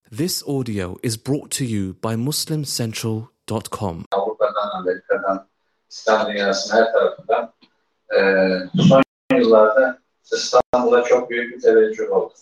This audio is brought to you by MuslimCentral.com. Avrupa'dan, Amerika'dan, İslam dünyasının her tarafından son yıllarda İstanbul'a çok büyük bir teveccüh oldu.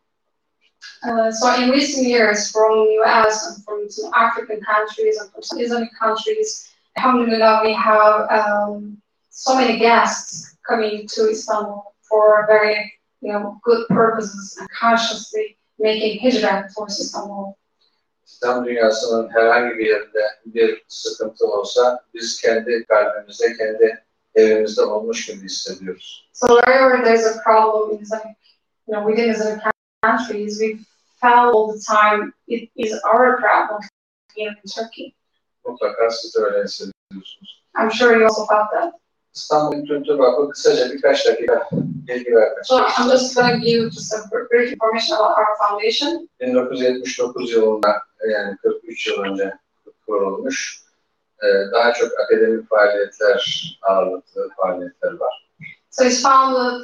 So in recent years, from US and from some African countries and from some Islamic countries, alhamdulillah, we have so many guests coming to Istanbul for very, good purposes and consciously making hijrah towards Istanbul. İslam dünyasının herhangi bir yerinde bir sıkıntı olsa biz kendi kalbimizde, kendi evimizde olmuş gibi hissediyoruz. So wherever there's a problem in Islamic, within Islamic countries, we felt all the time it is our problem here in Turkey. Mutlaka siz de öyle hissediyorsunuz. I'm sure you also felt that. İstanbul Kültür Vakfı kısaca birkaç dakika bilgi vermek So istiyorum. I'm just going to give just a brief information about our foundation. 1979 yılında, yani 43 yıl önce kurulmuş. Daha çok akademik faaliyetler, ağırlıklı faaliyetler var. So it's founded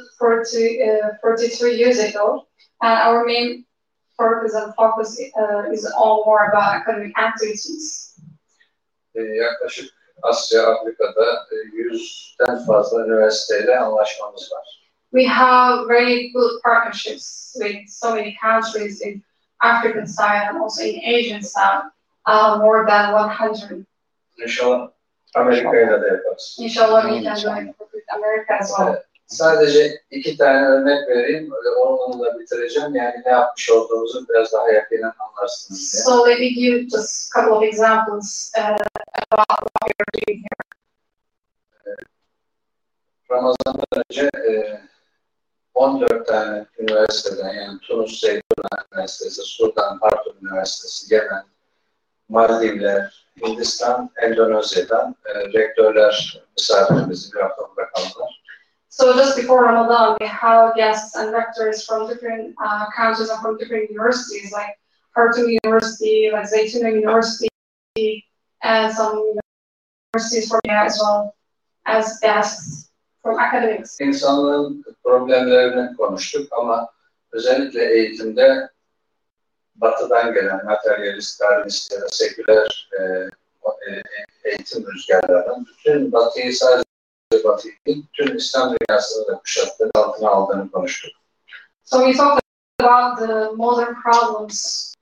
43 years ago, and our main purpose and focus is all more about academic activities. Yaklaşık Asya, Afrika'da 100'den fazla üniversiteyle anlaşmamız var. We have very good partnerships with so many countries in African side and also in Asian side, more than 100. İnşallah Amerika'yla da yaparız. Inshallah we can join with America as well. Sadece 2 tane örnek vereyim, onunla bitireceğim. Yani ne yapmış olduğumuzu biraz daha yakinen anlarsınız diye. So let me give just a couple of examples about what we are doing here. Ramazan'dan önce 14 tane üniversiteden, yani Tunus Zeytuna Üniversitesi, Sudan Hartum Üniversitesi, Yemen, Maldivler, Hindistan, Endonezya'dan rektörler misafirimizi bir hafta kaldılar. So just before Ramadan, we have guests and rectors from different countries and from different universities, like Khartoum University, like Zaytuna University, and some universities from here as well as guests from academics. İnsanlığın problemlerini konuştuk ama özellikle eğitimde Batı'dan gelen materyalist, darwinist ya da seküler eğitim rüzgarlarının bütün Batı'yı sadece Batı'yı değil, bütün İslam dünyasını da kuşattığını, altına aldığını konuştuk. So we talked about the modern problems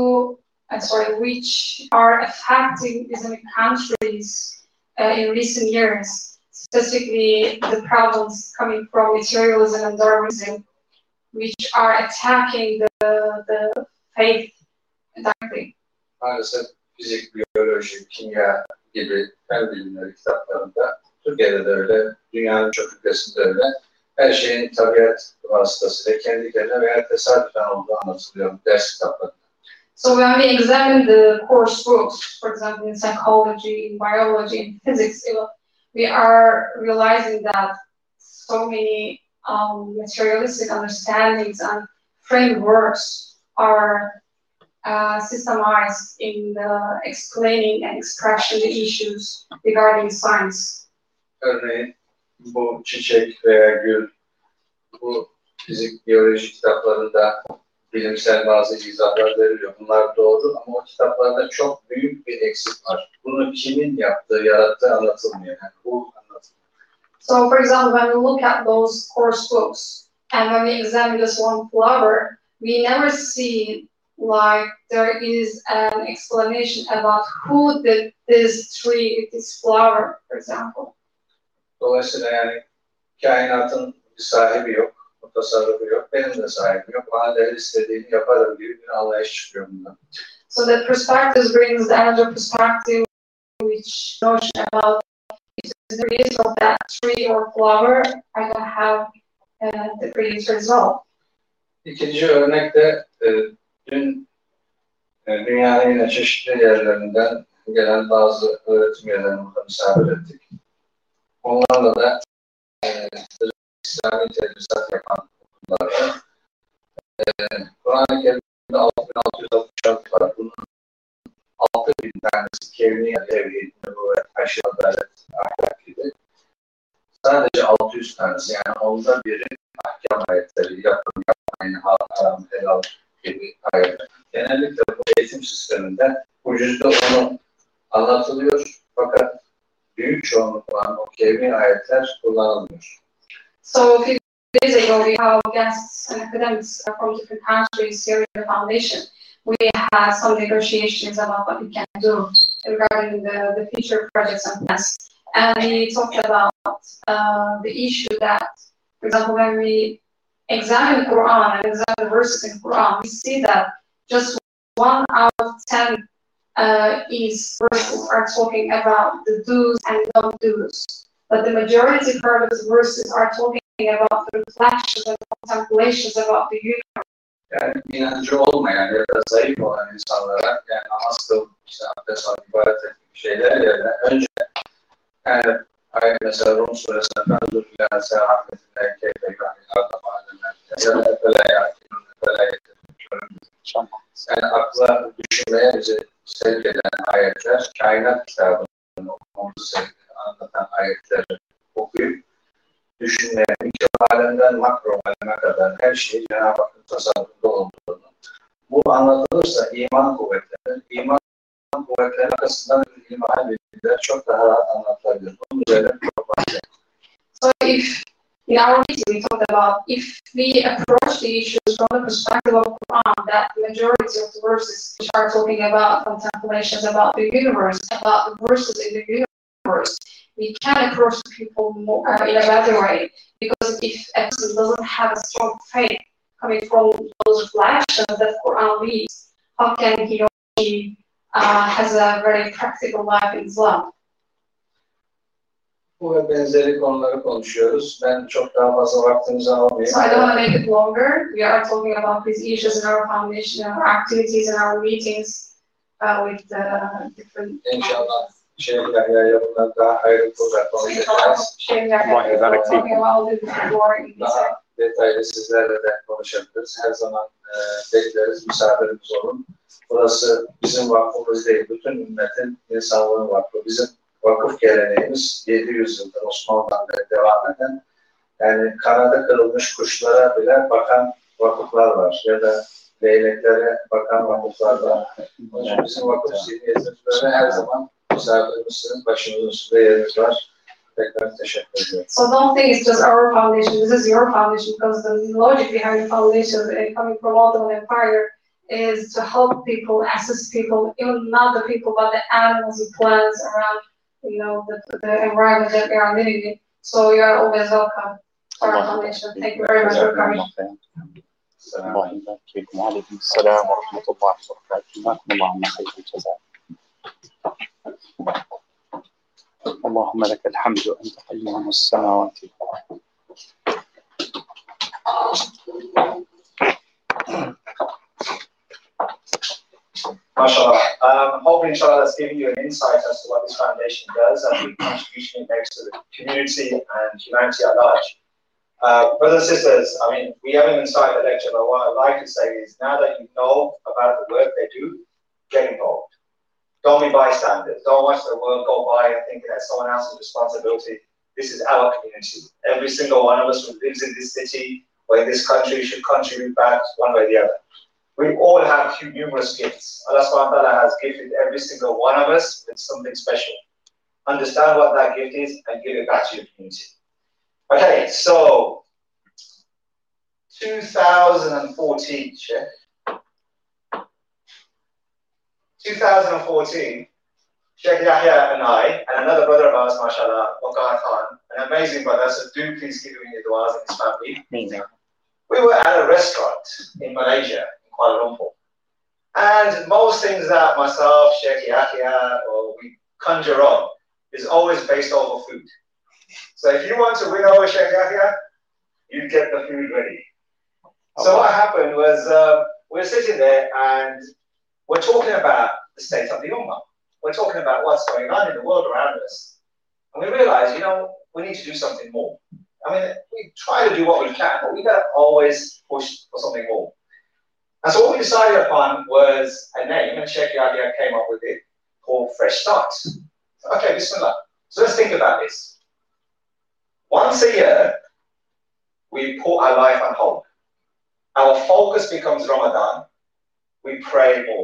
which are affecting Islamic countries in recent years, specifically the problems coming from materialism and Darwinism, which are attacking the faith directly. Maalesef fizik, biyoloji, kimya gibi fen bilimleri kitaplarında, Türkiye'de de öyle, dünyanın çok ülkesinde öyle, her şeyin tabiat vasıtasıyla kendi kendine veya tesadüfen olduğu anlatılıyor ders kitaplarında. So when we examine the course books, for example in psychology, in biology, in physics, we are realizing that so many materialistic understandings and frameworks are systemized in the explaining and expression the issues regarding science. Örneğin bu çiçek veya gül, bu fizik, biyoloji kitaplarında bilimsel bazı izahlar veriliyor. Bunlar doğru ama o kitaplarda çok büyük bir eksik var. Bunu kimin yaptığı, yarattığı anlatılmıyor. Yani bu anlatılmıyor. So for example, when we look at those course books and when we examine this one flower, we never see like there is an explanation about who did this tree, this flower, for example. Dolayısıyla yani kainatın bir sahibi yok, tasarrufu yok, benim de sahibim yok. Bana da istediğini yaparım gibi bir anlayış çıkıyor bundan. So the perspective brings the another perspective, which notion about it is the creator of that tree or flower. I don't have the creator as well. İkinci örnek de dün dünyanın yine çeşitli yerlerinden gelen bazı öğretim üyelerini burada misafir ettik. Onlarla da İslami tedrisat yapan okullarda Kur'an-ı Kerim'de 6666 var. Bunun 6000 tanesi kevni, tevhid, nübüvvet, haşr, adalet, ahlak gibi. Sadece 600 tanesi, yani onda biri ahkam ayetleri, yapın, yapmayın, haram, helal gibi ayetler. Genellikle bu eğitim sisteminde bu %10'u anlatılıyor fakat büyük çoğunluk olan o kevni ayetler kullanılmıyor. So a few days ago, we had guests and academics from different countries here in the foundation. We had some negotiations about what we can do regarding the future projects and plans. And we talked about the issue that, for example, when we examine Quran and examine the verses in Quran, we see that just 1 out of 10 verses are talking about the do's and don't do's. But the majority part of the verses are talking about the reflections and contemplations about the universe. Yani inancı olmayan ya da zayıf olan insanlara yani namaz kıl, işte abdest al, ibadet etmek şeyler yerine önce yani mesela Rum suresinde Fenzul filan sehafetinde keyfeykan adamlarından ya da efele yani akla düşünmeye bizi sevk eden ayetler, kainat kitabının okumamızı anlatan ayetleri okuyup düşünmeye, mikro alemden makro aleme kadar her şey Cenab-ı Hakk'ın tasarrufunda olduğunu. Bu anlatılırsa iman kuvvetlenir. İman kuvvetlerinin arkasından iman bilgiler çok daha rahat anlatılabilir. Bunun üzerine propaganda. So if in our meeting we talked about if we approach the issues from the perspective of Quran, that the majority of the verses which are talking about contemplations about the universe, about the verses in the universe, we can approach people more, in a better way. Because if a person doesn't have a strong faith coming from those reflections that Quran leads, how can he or she has a very practical life in Islam? Bu ve benzeri konuları konuşuyoruz. Ben çok daha fazla vaktimizi almayayım. So I don't want to make it longer. We are talking about these issues in our foundation, our activities and our meetings with different. İnşallah Yahya bunlar daha ayrıntılı konuşacağız. Daha detaylı sizlerle de konuşabiliriz. Her zaman bekleriz, misafirimiz olun. Burası bizim vakfımız değil, bütün ümmetin insanlığın vakfı. Bizim vakıf geleneğimiz 700 yıldır Osmanlı'dan beri devam eden, yani kanadı kırılmış kuşlara bile bakan vakıflar var ya da leyleklere bakan vakıflar var. Onun için bizim vakıf zihniyetinde her zaman misafirimizsiniz, başımızın üstünde yeriniz var. Tekrar teşekkür ediyorum. So don't think it's just our foundation, this is your foundation, because the logic behind the foundation coming from Ottoman Empire is to help people, assist people, even not the people, but the animals and plants around, you know, the environment that we are living in. So you are always welcome to our foundation. Thank you very much for coming. الله يبارك فيكم وعليكم السلام ورحمة الله وبركاته. جزاكم الله عنا خير الجزاء. اللهم لك الحمد أنت قيوم السماوات. MashaAllah. Hopefully, inshallah, that's giving you an insight as to what this foundation does and the contribution it makes to the community and humanity at large. Brothers and sisters, I mean, we haven't even started the lecture, but what I'd like to say is now that you know about the work they do, get involved. Don't be bystanders. Don't watch the world go by and think that's someone else's responsibility. This is our community. Every single one of us who lives in this city or in this country should contribute back one way or the other. We all have numerous gifts. Allah subhanahu wa ta'ala has gifted every single one of us with something special. Understand what that gift is and give it back to your community. Okay, so 2014, Sheikh. 2014, Sheikh Yahya and I, and another brother of ours, mashallah, Waqar Khan, an amazing brother, so do please give him your du'as and his family. We were at a restaurant in Malaysia, in Kuala Lumpur. And most things that myself, Sheikh Yahya, or we conjure up is always based over food. So if you want to win over Sheikh Yahya, you get the food ready. So what happened was we're sitting there and we're talking about the state of the Ummah. We're talking about what's going on in the world around us. And we realize, you know, we need to do something more. I mean, we try to do what we can, but we got to always push for something more. And so what we decided upon was a name, and Sheikh Yahya came up with it, called Fresh Start. Okay, bismillah. So let's think about this. Once a year, we put our life on hold. Our focus becomes Ramadan. We pray more. We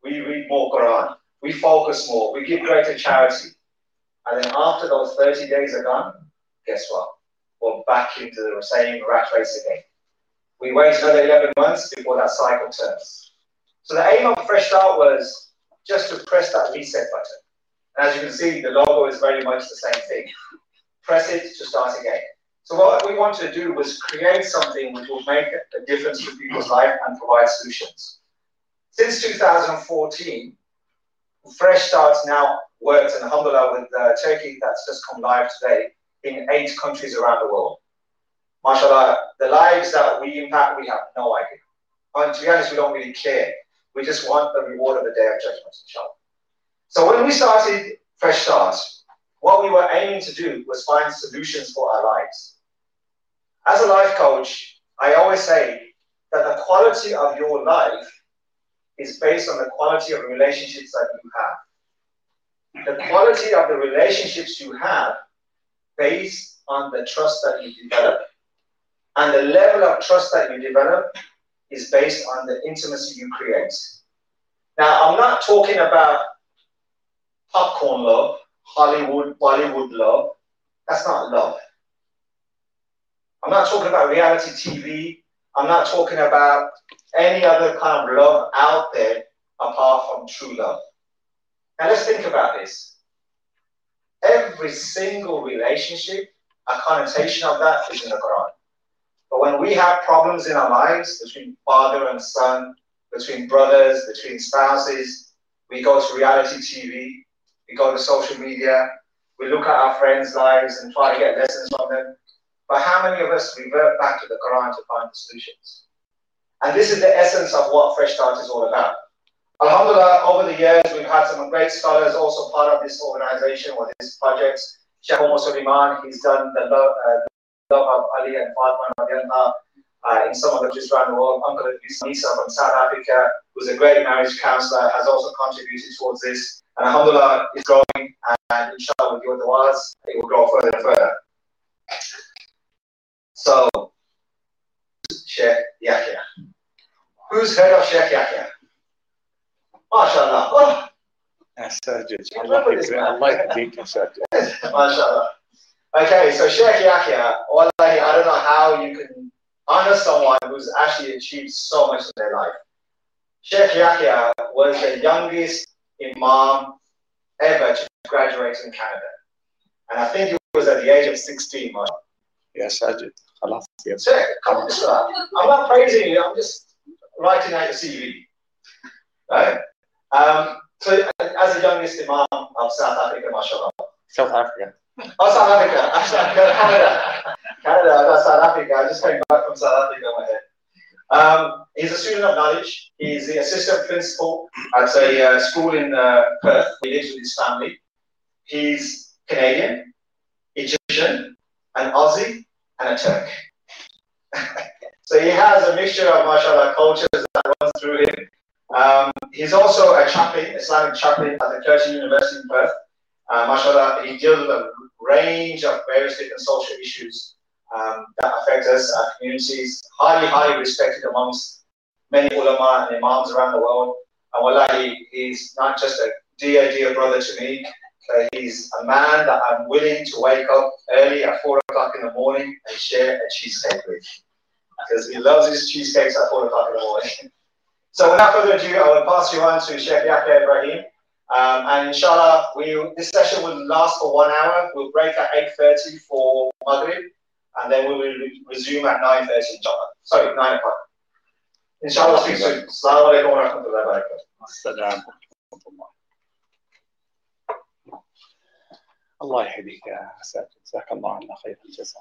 we read more Quran, we focus more, we give greater charity. And then after those 30 days are gone, guess what? We're back into the same rat race again. We wait another 11 months before that cycle turns. So the aim of Fresh Start was just to press that reset button. And as you can see, the logo is very much the same thing. Press it to start again. So what we wanted to do was create something which will make a difference to people's life and provide solutions. Since 2014, Fresh Starts now works, and alhamdulillah, with Turkey that's just come live today, in 8 countries around the world. MashaAllah, the lives that we impact, we have no idea. And to be honest, we don't really care. We just want the reward of the Day of Judgment, inshallah. So when we started Fresh Start, what we were aiming to do was find solutions for our lives. As a life coach, I always say that the quality of your life is based on the quality of the relationships that you have. The quality of the relationships you have based on the trust that you develop. And the level of trust that you develop is based on the intimacy you create. Now, I'm not talking about popcorn love, Hollywood, Bollywood love. That's not love. I'm not talking about reality TV. I'm not talking about any other kind of love out there apart from true love. Now let's think about this. Every single relationship, a connotation of that is in the Quran. But when we have problems in our lives between father and son, between brothers, between spouses, we go to reality TV, we go to social media, we look at our friends' lives and try to get lessons from them. But how many of us revert back to the Quran to find the solutions? And this is the essence of what Fresh Start is all about. Alhamdulillah, over the years, we've had some great scholars also part of this organization or this project. Sheikh Omar Suleiman, he's done the love of Ali and Fatima in some of the countries around the world. Uncle Nisa from South Africa, who's a great marriage counselor, has also contributed towards this. And alhamdulillah, it's growing, and inshallah, with your du'as, it will grow further and further. So, Sheikh Yahya. Who's heard of Sheikh Yahya? MashaAllah. Oh. Sajid. Allah yahdeek, Sajid. MashaAllah. Okay, so Sheikh Yahya, wallahi, I don't know how you can honor someone who's actually achieved so much in their life. Sheikh Yahya was the youngest imam ever to graduate in Canada. And I think it was at the age of 16. Yes, Sajid. Sheikh, come on, I'm not praising you, I'm just writing out your CV. Right? So, as the youngest imam of South Africa, mashallah. South Africa. Oh, South Africa. Canada. Canada, I got South Africa. I just came back from South Africa in my head. He's a student of knowledge. He's the assistant principal at a school in Perth. He lives with his family. He's Canadian, Egyptian, an Aussie, and a Turk. So he has a mixture of, mashallah, cultures that runs through him. He's also a chaplain, Islamic chaplain at the Curtin University in Perth. MashaAllah, he deals with a range of various different social issues that affect us, our communities, highly respected amongst many ulama and imams around the world. And wallahi, he's not just a dear brother to me, he's a man that I'm willing to wake up early at 4 o'clock in the morning and share a cheesecake with. Because he loves his cheesecakes at 4 o'clock in the morning. So without further ado, I will pass you on to Sheikh Yahya Ibrahim. And inshallah, this session will last for 1 hour. We'll break at 8:30 for Maghrib, and then we will resume at 9:30, inshallah. Sorry, 9 o'clock. Inshallah, speak soon. Assalamu alaikum wa rahmatullahi wa barakatuh. Allah yahdik ya Sajid. Jazakallah anna khayr al-jaza.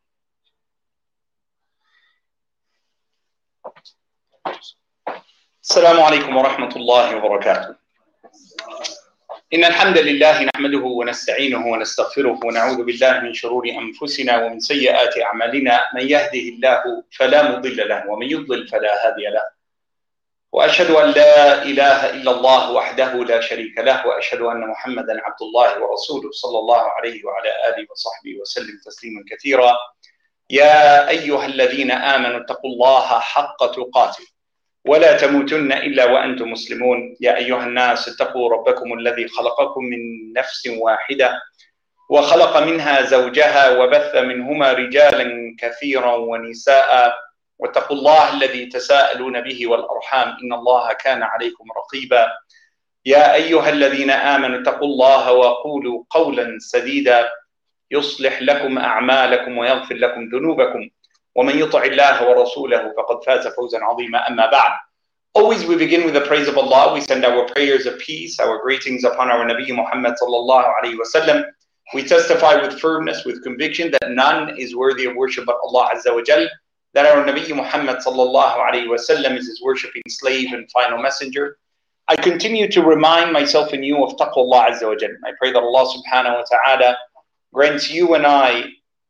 السلام عليكم ورحمة الله وبركاته. إن الحمد لله نحمده ونستعينه ونستغفره ونعوذ بالله من شرور أنفسنا ومن سيئات أعمالنا. من يهده الله فلا مضل له ومن يضلل فلا هادي له. وأشهد أن لا إله إلا الله وحده لا شريك له وأشهد أن محمدا عبد الله ورسوله صلى الله عليه وعلى آله وصحبه وسلم تسليما كثيرا. يا أيها الذين آمنوا اتقوا الله حق تقاته ولا تموتن إلا وأنتم مسلمون يا أيها الناس اتقوا ربكم الذي خلقكم من نفس واحدة وخلق منها زوجها وبث منهما رجالا كثيرا ونساء واتقوا الله الذي تساءلون به والأرحام إن الله كان عليكم رقيبا يا أيها الذين آمنوا اتقوا الله وقولوا قولا سديدا يصلح لكم أعمالكم ويغفر لكم ذنوبكم ومن يطع الله ورسوله فقد فاز فوزا عظيما أما بعد. Always we begin with the praise of Allah. We send our prayers of peace, our greetings upon our Nabi Muhammad sallallahu alayhi wa sallam. We testify with firmness, with conviction that none is worthy of worship but Allah Azza wa Jal, that our Nabi Muhammad sallallahu alayhi wa sallam is his worshipping slave and final messenger. I continue to remind myself and you of taqwa Azza wa Jal. I pray that Allah subhanahu wa ta'ala grants you and I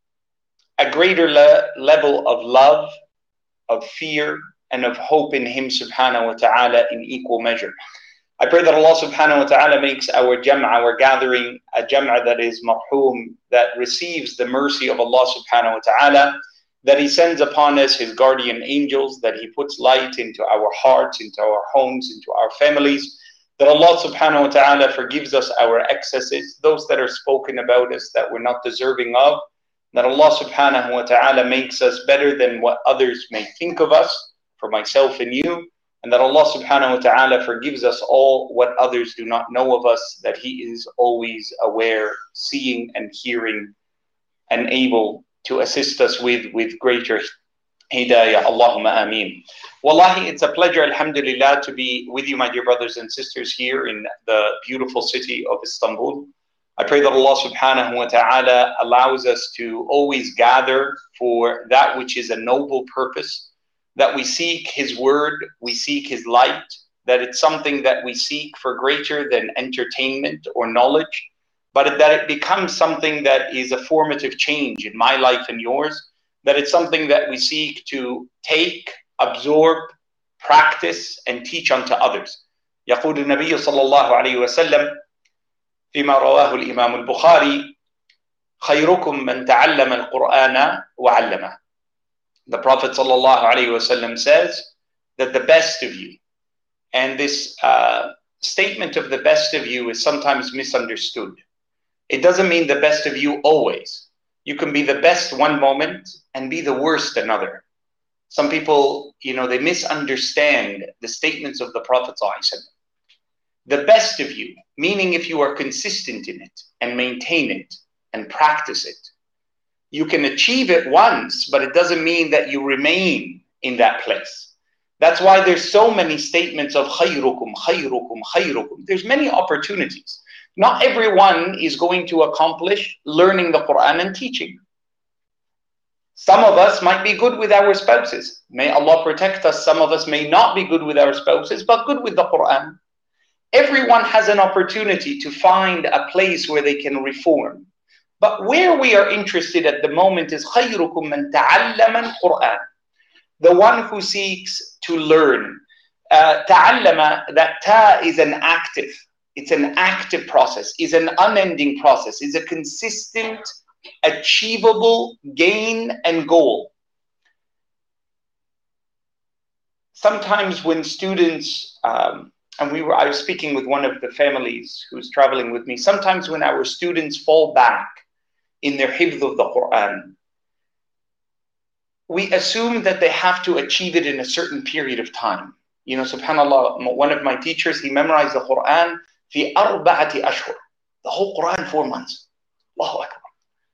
a greater level of love, of fear, and of hope in Him subhanahu wa ta'ala in equal measure. I pray that Allah subhanahu wa ta'ala makes our jam'a, our gathering, a jam'a that is marhum, that receives the mercy of Allah subhanahu wa ta'ala, that He sends upon us His guardian angels, that He puts light into our hearts, into our homes, into our families, that Allah subhanahu wa ta'ala forgives us our excesses, those that are spoken about us that we're not deserving of, that Allah subhanahu wa ta'ala makes us better than what others may think of us, for myself and you, and that Allah subhanahu wa ta'ala forgives us all what others do not know of us, that He is always aware, seeing and hearing, and able to assist us with greater hidayah. Allahumma ameen. Wallahi, it's a pleasure, alhamdulillah, to be with you, my dear brothers and sisters, here in the beautiful city of Istanbul. I pray that Allah subhanahu wa ta'ala allows us to always gather for that which is a noble purpose, that we seek His word, we seek His light, that it's something that we seek for greater than entertainment or knowledge, but that it becomes something that is a formative change in my life and yours, that it's something that we seek to take, absorb, practice, and teach unto others. يقول النبي صلى الله عليه وسلم فيما رواه الإمام البخاري خيركم من تعلم القرآن وعلمه. The Prophet sallallahu alaihi wasallam says that the best of you, and this statement of the best of you is sometimes misunderstood. It doesn't mean the best of you always. You can be the best one moment and be the worst another. Some people, they misunderstand the statements of the Prophet sallallahu alaihi wasallam. The best of you, meaning if you are consistent in it and maintain it and practice it. You can achieve it once, but it doesn't mean that you remain in that place. That's why there's so many statements of khayrukum, khayrukum, khayrukum. There's many opportunities. Not everyone is going to accomplish learning the Quran and teaching. Some of us might be good with our spouses. May Allah protect us. Some of us may not be good with our spouses, but good with the Quran. Everyone has an opportunity to find a place where they can reform. But where we are interested at the moment is خَيْرُكُمْ مَنْ تَعَلَّمَ الْقُرْآنِ, the one who seeks to learn. تَعَلَّمَ, that ta is an active. It's an active process, is an unending process, is a consistent, achievable gain and goal. Sometimes when students, I was speaking with one of the families who's traveling with me, sometimes when our students fall back in their hifz of the Quran, we assume that they have to achieve it in a certain period of time. Subhanallah, one of my teachers, he memorized the Quran fi 4 ashhur, the whole Quran 4 months. Allahu Akbar.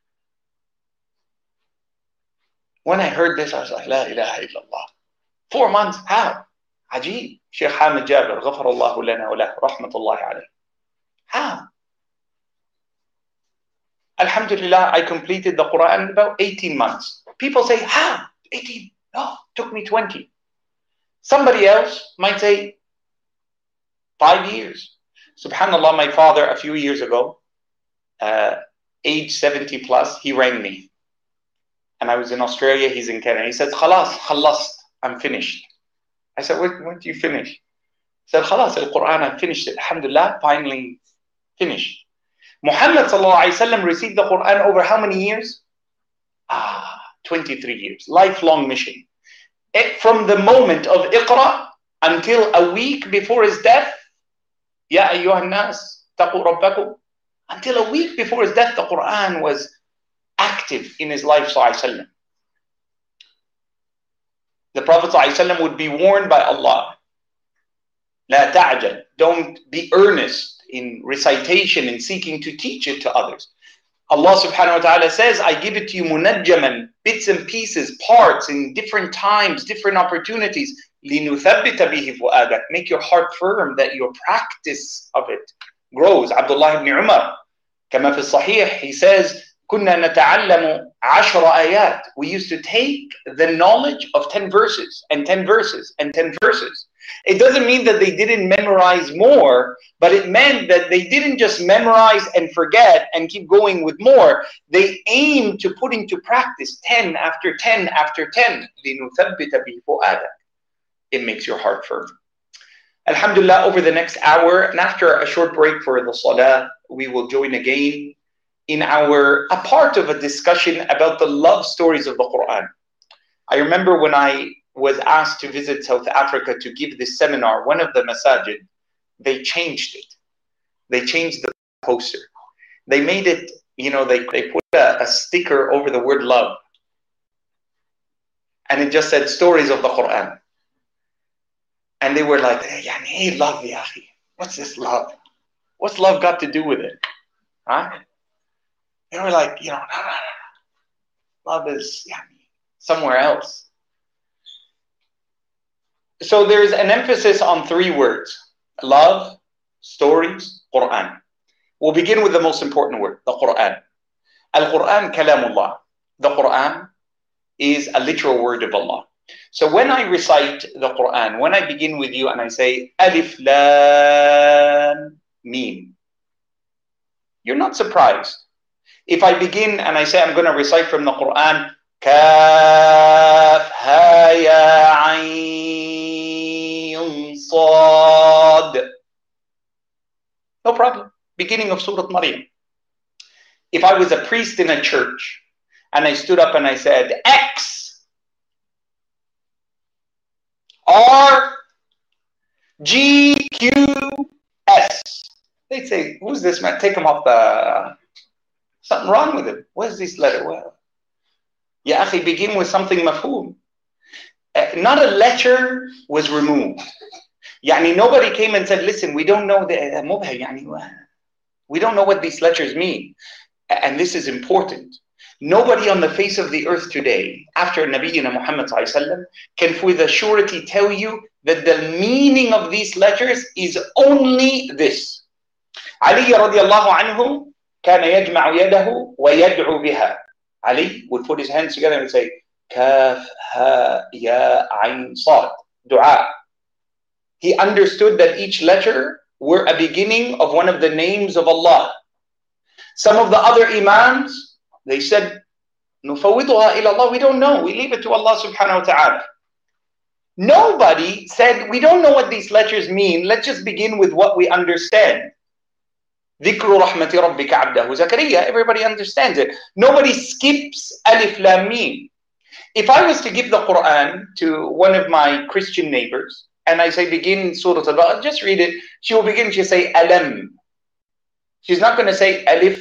When I heard this, I was like, La ilaha illallah. 4 months, how? Ajib. Shaykh Hamid Jabir, ghafarallahu lana wa lahu, rahmatullahi alayhi. How? Alhamdulillah, I completed the Quran in about 18 months. People say, how? 18? No, it took me 20. Somebody else might say 5 years. Subhanallah, my father, a few years ago, age 70 plus, he rang me. And I was in Australia, he's in Canada. He said, Khalas, khalast, I'm finished. I said, when do you finish? He said, Khalas, al-Quran, I finished it. Alhamdulillah, finally finished. Muhammad sallallahu alayhi wa sallam received the Quran over how many years? 23 years. Lifelong mission. From the moment of Iqra until a week before his death. Ya ayyuhan nas, taqu rabbakum. Until a week before his death, the Quran was active in his life. The Prophet ﷺ would be warned by Allah, La ta'jal, don't be earnest in recitation and seeking to teach it to others. Allah subhanahu wa ta'ala says, I give it to you munajjaman, bits and pieces, parts in different times, different opportunities. لِنُثَبِّتَ بِهِ فُؤَادَكَ, make your heart firm, that your practice of it grows. Abdullah ibn Umar, كما في الصحيح, he says, كنا نتعلم 10 آيات. We used to take the knowledge of 10 verses and 10 verses and 10 verses. It doesn't mean that they didn't memorize more, but it meant that they didn't just memorize and forget and keep going with more. They aimed to put into practice 10 after 10 after 10. لِنُثَبِّتَ بِهِ فُؤَادَكَ. It makes your heart firm. Alhamdulillah, over the next hour, and after a short break for the salah, we will join again in a part of a discussion about the love stories of the Quran. I remember when I was asked to visit South Africa to give this seminar, one of the masajid, they changed it. They changed the poster. They made it, they put a sticker over the word love. And it just said stories of the Quran. And they were like, hey, love, ya akhi. What's this love? What's love got to do with it? Huh? They were like, no. Love is somewhere else. So there's an emphasis on 3 words: love, stories, Quran. We'll begin with the most important word, the Quran. Al-Quran kalamullah. The Quran is a literal word of Allah. So when I recite the Quran, when I begin with you and I say Alif Lam Mim, you're not surprised. If I begin and I say I'm going to recite from the Quran, Kaf Ha Ya Ayn Sad, no problem. Beginning of Surah Maryam. If I was a priest in a church and I stood up and I said X R G Q S, they'd say, who's this man? Take him off the... Something wrong with him. Where's this letter? Well, Ya akhi, begin with something mafhoom. Not a letter was removed. Nobody came and said, listen, we don't know we don't know what these letters mean. And this is important. Nobody on the face of the earth today, after Nabiyyina Muhammad can with a surety tell you that the meaning of these letters is only this. Ali radiallahu anhu كان يجمع يده ويدعو بها. Ali would put his hands together and say, Kaf Ha Ya Ayn Sad, dua. He understood that each letter were a beginning of one of the names of Allah. Some of the other imams, they said, Nufawwiduha ila Allah, we don't know. We leave it to Allah subhanahu wa ta'ala. Nobody said, we don't know what these letters mean. Let's just begin with what we understand. Dhikru rahmati rabbika abdahu Zakaria, everybody understands it. Nobody skips Alif Lam Mim. If I was to give the Quran to one of my Christian neighbors, and I say begin Surah Al-Baqarah, just read it, she will begin, she'll say Alam. She's not going to say Alif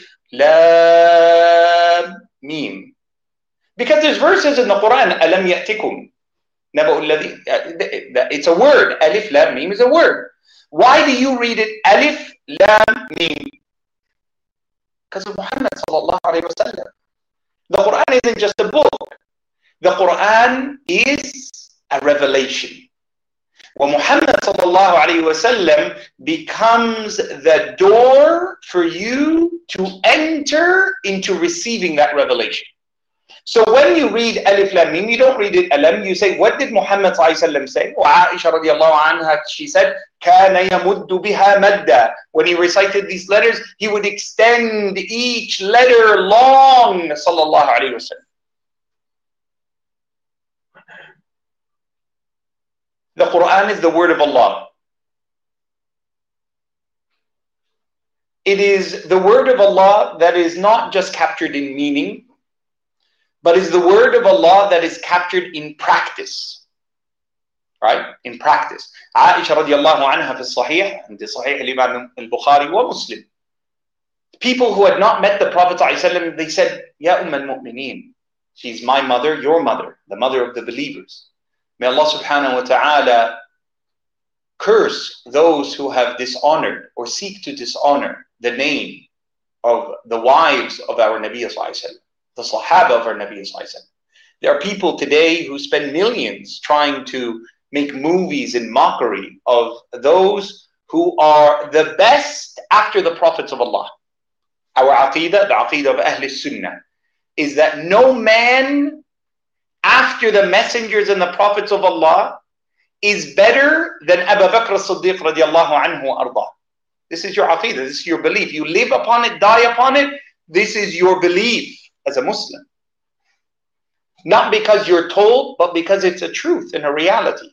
Lam Mim. Because there's verses in the Quran, Alam Ya'tikum. It's a word. Alif Lam Mim is a word. Why do you read it Alif Lam Mim? Because of Muhammad sallallahu alayhi wa sallam. The Quran isn't just a book. The Quran is a revelation. When Muhammad sallallahu alayhi wa sallam becomes the door for you to enter into receiving that revelation. So when you read Alif Lam Mim, you don't read it Alam, you say, what did Muhammad ﷺ say? Aisha radiallahu anha, she said, كَانَ يَمُدُّ بِهَا مَدَّ. When he recited these letters, he would extend each letter long, sallallahu alayhi wa sallam. The Quran is the word of Allah. It is the word of Allah that is not just captured in meaning, but is the word of Allah that is captured in practice. right? In practice. Aisha radiallahu anha fi Sahih, and the Sahih al-Imam al-Bukhari wa Muslim. People who had not met the Prophet ﷺ, they said, Ya al-Mu'mineen, she's my mother, your mother, the mother of the believers. May Allah subhanahu wa ta'ala curse those who have dishonored or seek to dishonor the name of the wives of our Nabi sallallahu alaihi wasallam, the Sahaba of our Nabi sallallahu alaihi wasallam. There are people today who spend millions trying to make movies in mockery of those who are the best after the prophets of Allah. Our aqidah, the aqidah of Ahl Sunnah, is that no man after the messengers and the prophets of Allah is better than Abu Bakr as-Siddiq radiallahu anhu arda. This is your aqidah, this is your belief. You live upon it, die upon it. This is your belief as a Muslim. Not because you're told, but because it's a truth and a reality.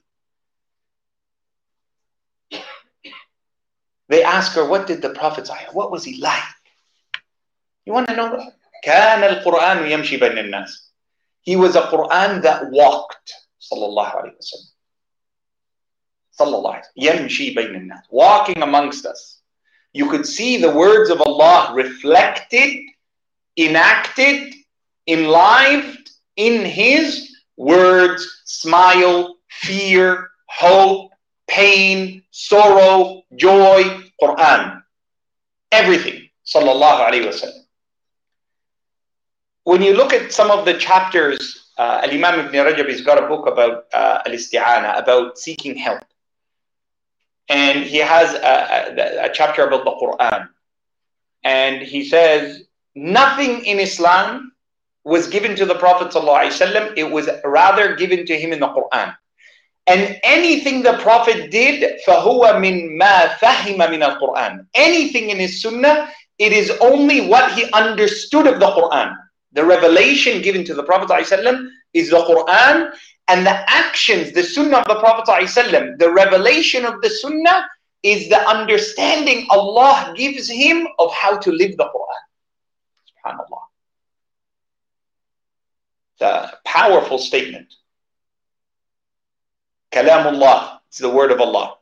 They ask her, what did the Prophet say? What was he like? You want to know that? كان القرآن يمشي بين الناس. He was a Quran that walked. Sallallahu alayhi wa sallam. Sallallahu alayhi wa sallam. يمشي بين الناس. Walking amongst us. You could see the words of Allah reflected, enacted, enlivened in His words, smile, fear, hope, pain, sorrow, joy, Quran. Everything. Sallallahu alayhi wa sallam. When you look at some of the chapters, Al-Imam Ibn Rajab has got a book about al-isti'ana, about seeking help. And he has a chapter about the Quran. And he says, nothing in Islam was given to the Prophet ﷺ, it was rather given to him in the Quran. And anything the Prophet did, فَهُوَ مِن مَا فَهِمَ مِنَ الْقُرْآنِ. Anything in his sunnah, it is only what he understood of the Quran. The revelation given to the Prophet ﷺ is the Quran, and the actions, the Sunnah of the Prophet ﷺ, the revelation of the Sunnah is the understanding Allah gives him of how to live the Quran. SubhanAllah. The powerful statement. Kalamullah, it's the word of Allah.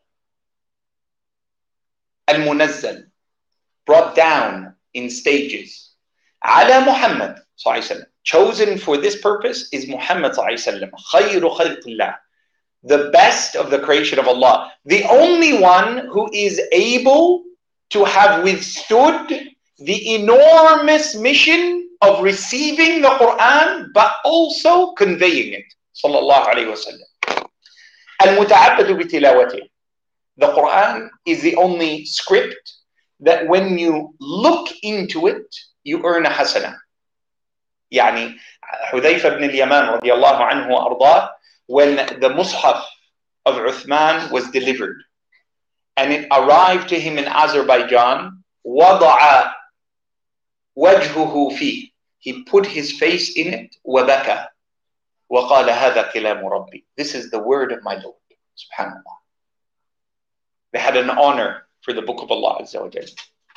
Al-Munazzal, brought down in stages. Ala Muhammad, chosen for this purpose is Muhammad khayru khalqillah, the best of the creation of Allah, the only one who is able to have withstood the enormous mission of receiving the Quran but also conveying it. Sallallahu alayhi wa sallam. Al-muta'abbadu bi tilawati. The Quran is the only script that when you look into it, you earn a hasana. يعني Hudayfa ibn al-Yaman radiyallahu anhu ardah, when the Mus'haf of Uthman was delivered and it arrived to him in Azerbaijan, وَضَعَ وَجْهُهُ فِيهِ, he put his face in it, وَبَكَى وَقَالَ هَذَا كِلَامُ رَبِّي. This is the word of my Lord. SubhanAllah. They had an honor for the book of Allah Azza wa Jalla.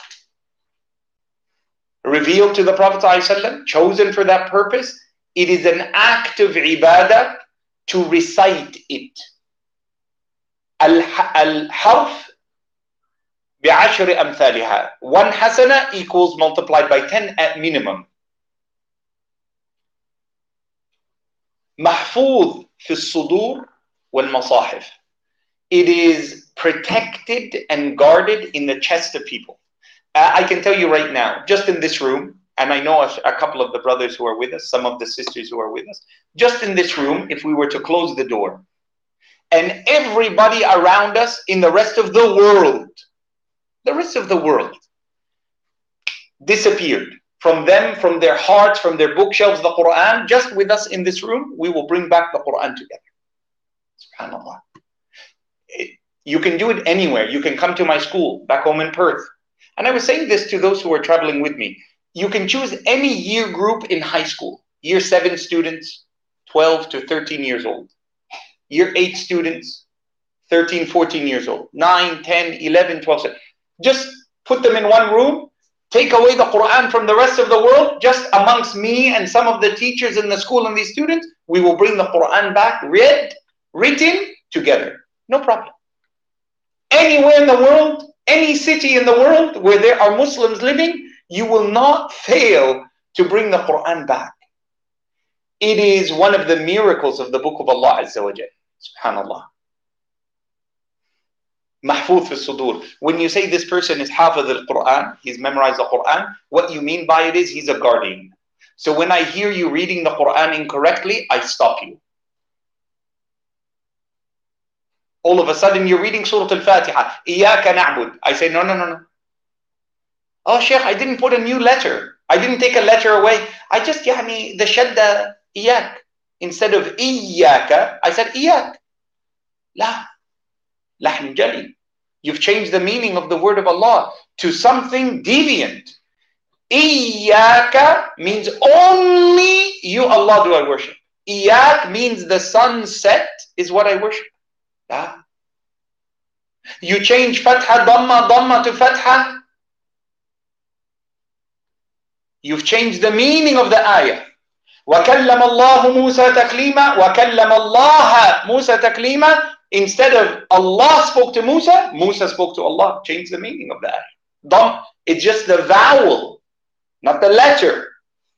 Revealed to the Prophet ﷺ, chosen for that purpose, it is an act of ibadah to recite it. Al-harf bi'ashri amthaliha. One hasana equals multiplied by 10 at minimum. Mahfuz fi as-sudur wal masahif. It is protected and guarded in the chest of people. I can tell you right now, just in this room, and I know a couple of the brothers who are with us, some of the sisters who are with us, just in this room, if we were to close the door, and everybody around us in the rest of the world disappeared. From them, from their hearts, from their bookshelves, the Quran, just with us in this room, we will bring back the Quran together. SubhanAllah. You can do it anywhere. You can come to my school back home in Perth. And I was saying this to those who are traveling with me. You can choose any year group in high school. Year 7 students, 12 to 13 years old. Year 8 students, 13, 14 years old. 9, 10, 11, 12. Just put them in one room. Take away the Quran from the rest of the world. Just amongst me and some of the teachers in the school and these students, we will bring the Quran back, read, written, together. No problem. Anywhere in the world, any city in the world where there are Muslims living, you will not fail to bring the Quran back. It is one of the miracles of the book of Allah Azza wa Jal. Subhanallah. Mahfuz fi sudur. When you say this person is Hafiz al-Quran, he's memorized the Quran, what you mean by it is he's a guardian. So when I hear you reading the Quran incorrectly, I stop you. All of a sudden you're reading Surah Al-Fatiha. Iyaka na'bud. I say, no. Oh, Sheikh, I didn't put a new letter. I didn't take a letter away. I just, the shadda, iyak. Instead of iyaka, I said iyak. La. Lahn jali. You've changed the meaning of the word of Allah to something deviant. Iyaka means only you, Allah, do I worship. Iyak means the sunset is what I worship. La. You change fatha, dhamma to fatha. You've changed the meaning of the ayah. وَكَلَّمَ اللَّهُ مُوسَى تَكْلِيمًا وَكَلَّمَ اللَّهَ مُوسَى تَكْلِيمًا. Instead of Allah spoke to Musa, Musa spoke to Allah. Change the meaning of the ayah. Dam, it's just the vowel, not the letter.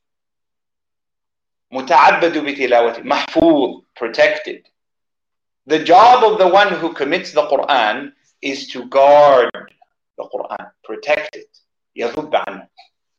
مُتَعَبَّدُ بِتِلَاوَةِ. Mahfuz, protected. The job of the one who commits the Quran is to guard the Quran, protect it. يَذُبَّ عَنْهُ.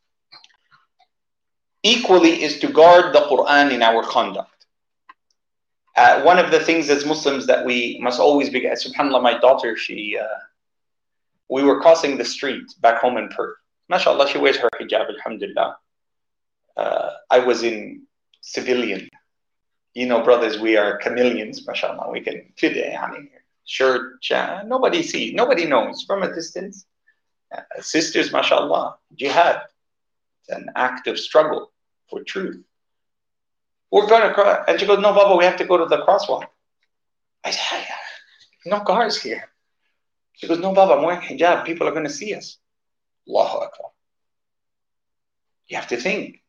Equally is to guard the Quran in our conduct. One of the things as Muslims that we must always be, subhanAllah, my daughter, we were crossing the street back home in Perth. MashaAllah, she wears her hijab, alhamdulillah. I was in civilian. Brothers, we are chameleons, mashallah. We can fit it, shirt, nobody sees, nobody knows from a distance. Sisters, mashallah, jihad. It's an act of struggle for truth. We're going to cross. And she goes, no, Baba, we have to go to the crosswalk. I said, no cars here. She goes, no, Baba, I'm wearing hijab. People are going to see us. Allahu Akbar. You have to think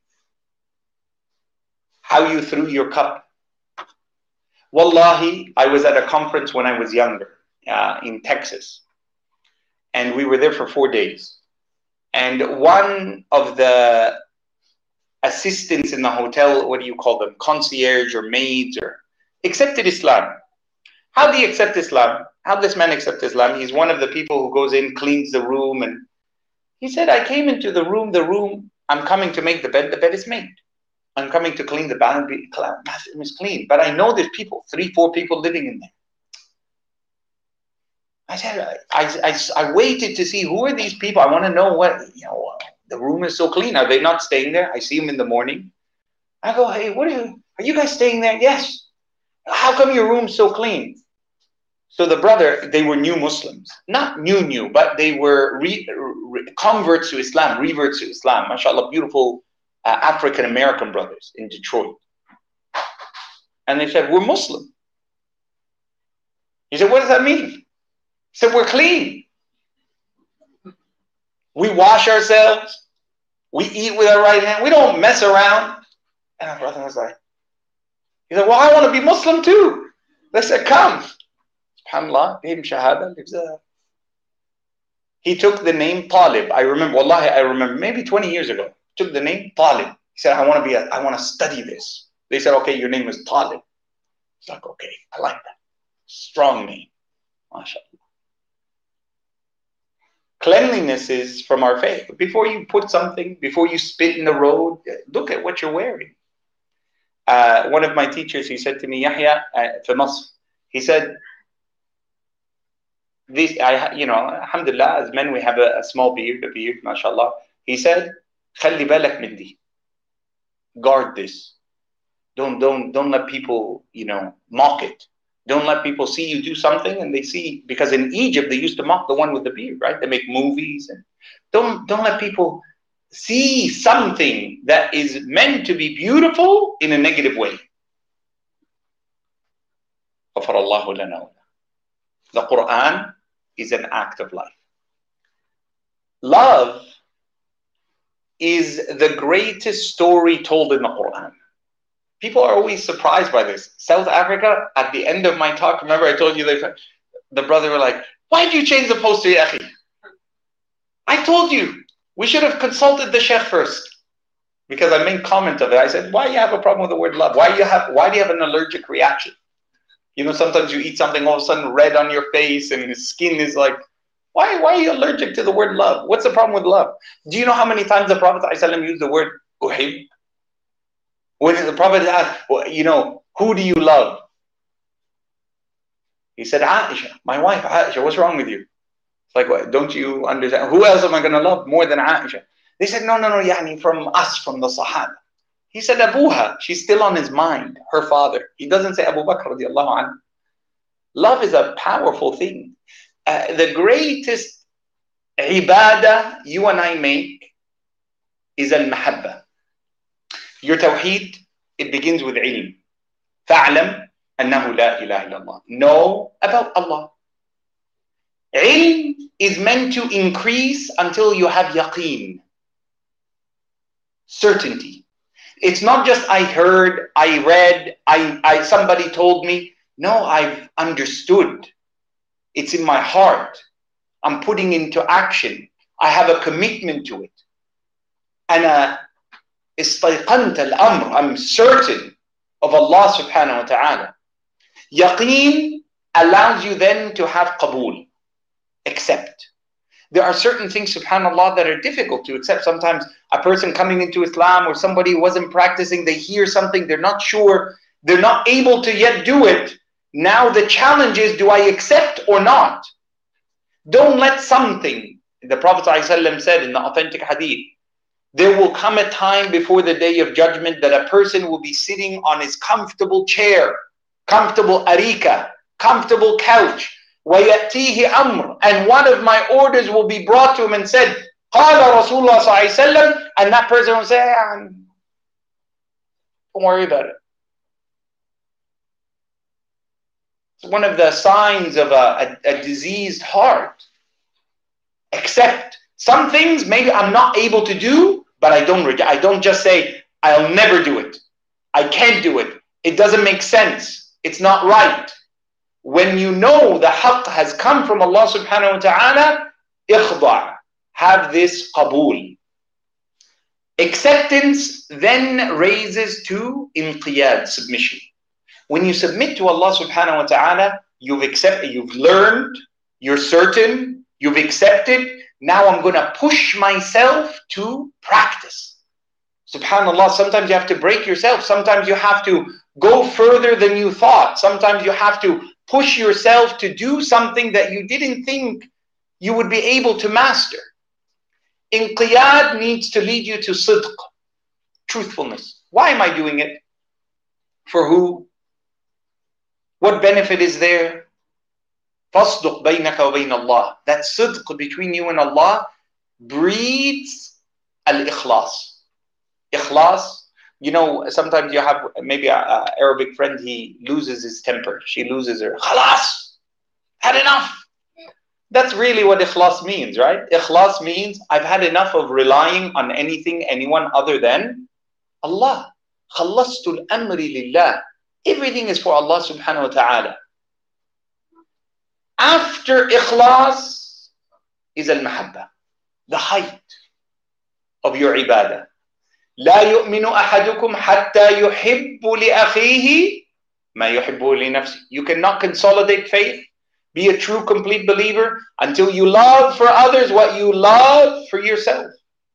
how you threw your cup. Wallahi, I was at a conference when I was younger in Texas. And we were there for 4 days. And one of the assistants in the hotel, what do you call them? Concierge or maids, or accepted Islam. How do you accept Islam? How does this man accept Islam? He's one of the people who goes in, cleans the room. And he said, I came into the room, I'm coming to make the bed is made. I'm coming to clean the bathroom is clean. But I know there's people, 3-4 people living in there. I said, I waited to see who are these people. I want to know what, the room is so clean. Are they not staying there? I see them in the morning. I go, hey, are you guys staying there? Yes. How come your room's so clean? So the brother, they were new Muslims. Not new, but they were converts to Islam, reverts to Islam. MashaAllah, beautiful African-American brothers in Detroit. And they said, we're Muslim. He said, what does that mean? He said, we're clean. We wash ourselves. We eat with our right hand. We don't mess around. And our brother was like, he said, well, I want to be Muslim too. They said, come. SubhanAllah, gave him shahada, lives there. He took the name Talib. I remember, maybe 20 years ago, took the name Talib. He said, I want to study this. They said, okay, your name is Talib. He's like, okay, I like that. Strong name. MashaAllah. Cleanliness is from our faith. Before you put something, before you spit in the road, look at what you're wearing. One of my teachers, he said to me, Yahya, he said, alhamdulillah, as men we have a small beard, mashallah. He said, خلي بالك من دي. Guard this. Don't let people, mock it. Don't let people see you do something and they see, because in Egypt they used to mock the one with the beard, right? They make movies, and don't let people see something that is meant to be beautiful in a negative way. The Quran is an act of life. Love is the greatest story told in the Quran. People are always surprised by this. South Africa, at the end of my talk, remember I told you the brother were like, why did you change the poster, ya akhi? I told you, we should have consulted the sheikh first. Because I made comment of it. I said, why do you have a problem with the word love? Why do you have an allergic reaction? You know, sometimes you eat something, all of a sudden red on your face and the skin is like, why are you allergic to the word love? What's the problem with love? Do you know how many times the Prophet ﷺ used the word uhib? When the Prophet asked, you know, who do you love? He said, Aisha, my wife Aisha, what's wrong with you? It's like, what, don't you understand? Who else am I going to love more than Aisha? They said, no, yani from us, from the Sahaba. He said, Abuha, she's still on his mind, her father. He doesn't say Abu Bakr radiallahu anhu. Love is a powerful thing. The greatest ibadah you and I make is al-mahabba. Your tawheed, it begins with ilm. فَاعْلَمْ أَنَّهُ لَا إِلَهَ إِلَّا اللَّهِ. Know about Allah. Ilm is meant to increase until you have yaqeen. Certainty. It's not just I heard, I read, somebody told me. No, I've understood. It's in my heart. I'm putting into action. I have a commitment to it. أنا استيقنت الأمر. I'm certain of Allah subhanahu wa ta'ala. Yaqeen allows you then to have qabul. Accept. There are certain things, subhanAllah, that are difficult to accept. Sometimes a person coming into Islam or somebody who wasn't practicing, they hear something, they're not sure, they're not able to yet do it. Now the challenge is, do I accept or not? Don't let something, the Prophet ﷺ said in the authentic hadith, there will come a time before the day of judgment that a person will be sitting on his comfortable chair, comfortable arika, comfortable couch, وَيَأْتِيهِ أَمْرٌ, and one of my orders will be brought to him and said, قَالَ رَسُولُ اللَّهِ صَلَّى اللَّهُ عَلَيْهِ وسلم, and that person will say, don't worry about it. It's one of the signs of a diseased heart. Accept. Some things maybe I'm not able to do, but I don't just say, I'll never do it. I can't do it. It doesn't make sense. It's not right. When you know the haqq has come from Allah subhanahu wa ta'ala, ikhda', have this qabul. Acceptance then raises to inqiyad, submission. When you submit to Allah subhanahu wa ta'ala, you've accepted, you've learned, you're certain, you've accepted. Now I'm going to push myself to practice. Subhanallah, sometimes you have to break yourself. Sometimes you have to go further than you thought. Sometimes you have to push yourself to do something that you didn't think you would be able to master. Inqiyad needs to lead you to sidq, truthfulness. Why am I doing it? For who? What benefit is there? فَاصْدُقْ بَيْنَكَ وَبَيْنَ اللَّهِ. That sidq between you and Allah breeds al-ikhlas. Ikhlas. You know, sometimes you have maybe an Arabic friend, he loses his temper. She loses her. Khalas! Had enough! That's really what ikhlas means, right? Ikhlas means I've had enough of relying on anything, anyone other than Allah. Khalastul amri lillah. Everything is for Allah subhanahu wa ta'ala. After ikhlas is al-mahabba, the height of your ibadah. لا يؤمن أحدكم حتى يحب لأخيه ما يحب لنفسه. You cannot consolidate faith, be a true complete believer until you love for others what you love for yourself.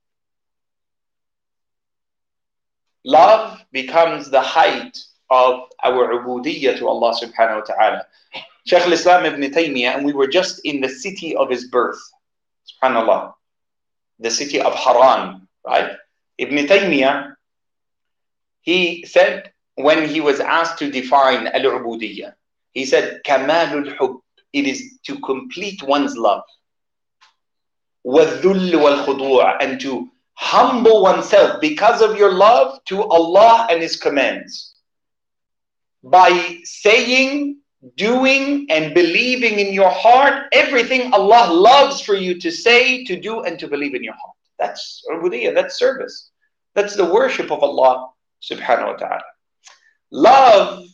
Love becomes the height of our ubudiyyah to Allah subhanahu wa ta'ala. Shaykh al-Islam ibn Taymiyyah, and we were just in the city of his birth, subhanallah, the city of Haran, right? Ibn Taymiyyah, he said, when he was asked to define al-ubudiyyah, he said, kamalul hub, it is to complete one's love, wal-dhull wal-khudu', and to humble oneself because of your love to Allah and His commands, by saying, doing, and believing in your heart everything Allah loves for you to say, to do, and to believe in your heart. That's ubudiyyah, that's service. That's the worship of Allah subhanahu wa ta'ala. Love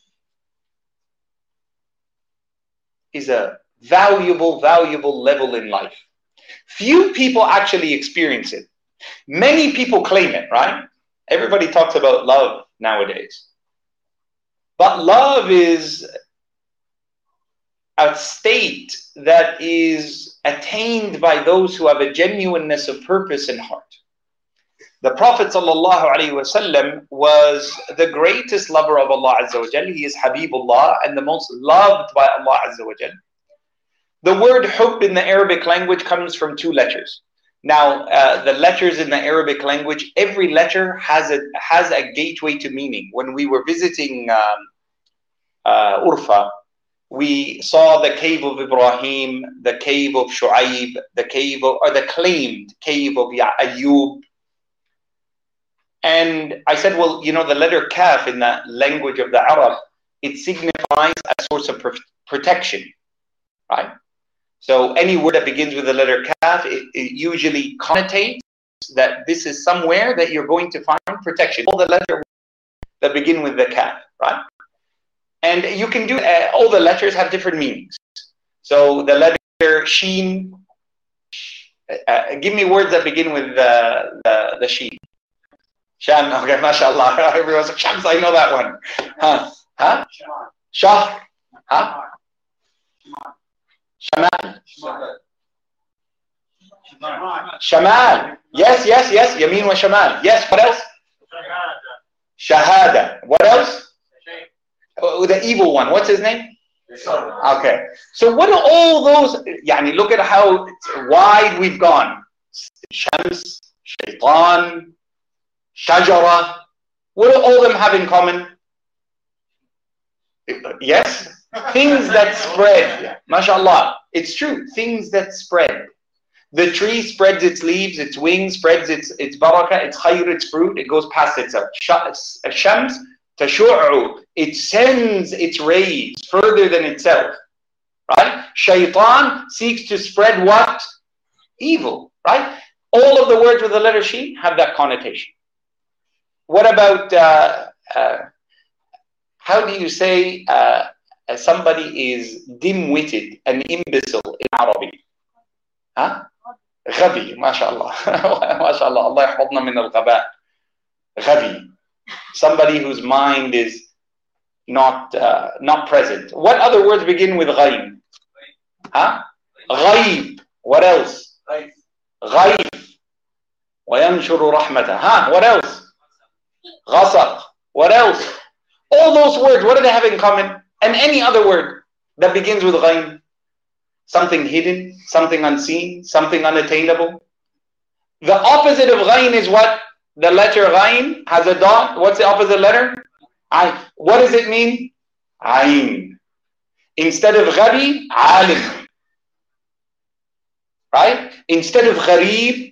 is a valuable level in life. Few people actually experience it. Many people claim it, right? Everybody talks about love nowadays. But love is a state that is attained by those who have a genuineness of purpose in heart. The Prophet ﷺ was the greatest lover of Allah Azza wa Jal. He is Habibullah and the most loved by Allah Azza wa Jal. The word hub in the Arabic language comes from two letters. Now, the letters in the Arabic language, every letter has a gateway to meaning. When we were visiting Urfa, we saw the cave of Ibrahim, the cave of Shu'aib, the claimed cave of Ayyub. And I said, well, you know, the letter kaf in the language of the Arab, it signifies a source of protection, right? So any word that begins with the letter kaf, it usually connotates that this is somewhere that you're going to find protection. All the letters that begin with the kaf, right? And you can do, all the letters have different meanings. So the letter sheen, give me words that begin with the sheen. Sham, okay, mashallah. Everyone's like, Shams, I know that one. Huh? Shah. Huh? Shamal. Shamal. Yes. Yameen wa shamal. Yes, what else? Shahada. What else? The evil one. What's his name? Okay. So what are all those? Yani, look at how wide we've gone. Shams, Shaitan, Shajara. What do all of them have in common? Yes? Things that spread. MashaAllah. It's true. Things that spread. The tree spreads its leaves, its wings, spreads its barakah, its khayr, its fruit. It goes past itself. Shams, tashu'u. It sends its rays further than itself. Right? Shaitan seeks to spread what? Evil. Right? All of the words with the letter Sheen have that connotation. What about, how do you say somebody is dim-witted, an imbecile in Arabic? Huh? Ghabi, mashallah. Mashallah, Allah yahfadna min al-ghaba. Ghabi. Somebody whose mind is not present. What other words begin with ghaib? Huh? Ghaib. What else? Ghaib. وَيَنْشُرُ رَحْمَتَهُ. Huh? What else? Ghasaq. What else? All those words, what do they have in common? And any other word that begins with ghaib. Something hidden, something unseen, something unattainable. The opposite of ghain is what? The letter ghain has a dot. What's the opposite letter? Ayn. What does it mean? Ayn. Instead of ghabi, alim. Right? Instead of gharib,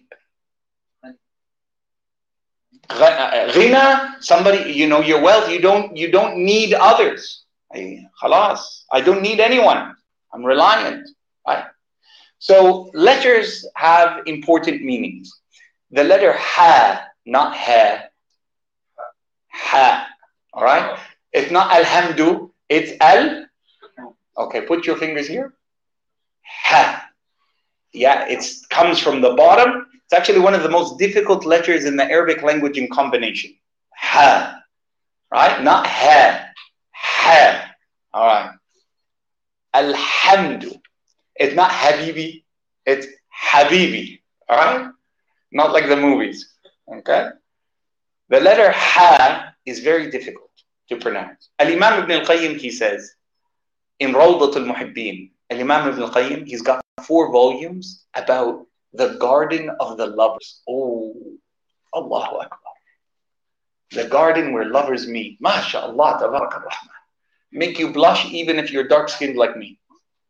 ghina, somebody, you know, your wealth, you don't need others. Khalas, I don't need anyone. I'm reliant. Right? So letters have important meanings. The letter ha, not ha. Ha. All right? It's not alhamdu, it's al. Okay, put your fingers here. Ha. Yeah, it comes from the bottom. It's actually one of the most difficult letters in the Arabic language in combination. Ha. Right? Not ha. Ha. All right. Alhamdu. It's not Habibi. It's Habibi. All right? Not like the movies. Okay? The letter Ha is very difficult to pronounce. Al-Imam Ibn al-Qayyim, he says, in Rawdat al-Muhibbin, Al-Imam Ibn al-Qayyim, he's got 4 volumes about the garden of the lovers. Oh, Allahu Akbar. The garden where lovers meet. MashaAllah, tabarak ar-Rahman. Make you blush even if you're dark-skinned like me.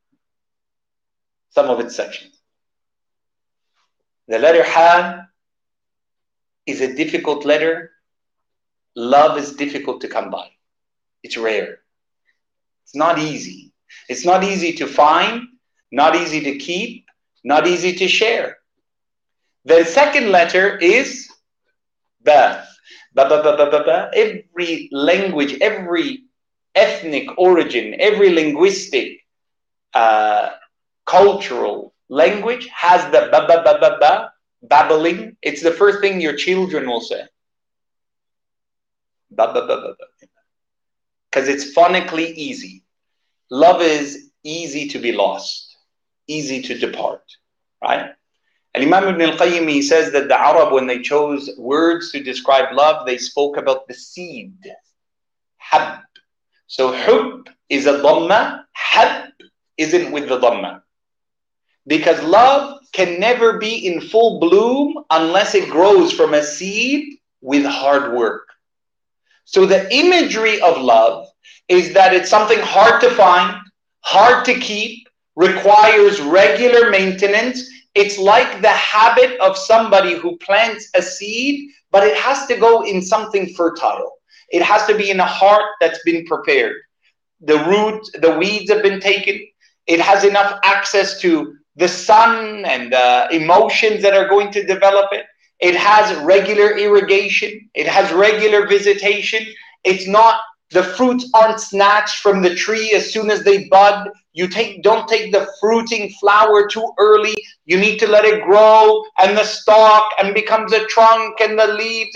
Some of its sections. The letter Ha is a difficult letter. Love is difficult to come by. It's rare. It's not easy. It's not easy to find, not easy to keep, not easy to share. The second letter is Ba. Every language, every ethnic origin, every linguistic, cultural language has the babbling. It's the first thing your children will say. Because it's phonically easy. Love is easy to be lost, easy to depart, right? And Imam Ibn al-Qayyim, he says that the Arab, when they chose words to describe love, they spoke about the seed, hab. So hub is a dhamma, hab isn't with the dhamma. Because love can never be in full bloom unless it grows from a seed with hard work. So the imagery of love is that it's something hard to find, hard to keep, requires regular maintenance. It's like the habit of somebody who plants a seed, but it has to go in something fertile. It has to be in a heart that's been prepared. The roots, the weeds have been taken. It has enough access to the sun and the emotions that are going to develop it. It has regular irrigation. It has regular visitation. It's not, the fruits aren't snatched from the tree as soon as they bud. Don't take the fruiting flower too early. You need to let it grow and the stalk and becomes a trunk and the leaves.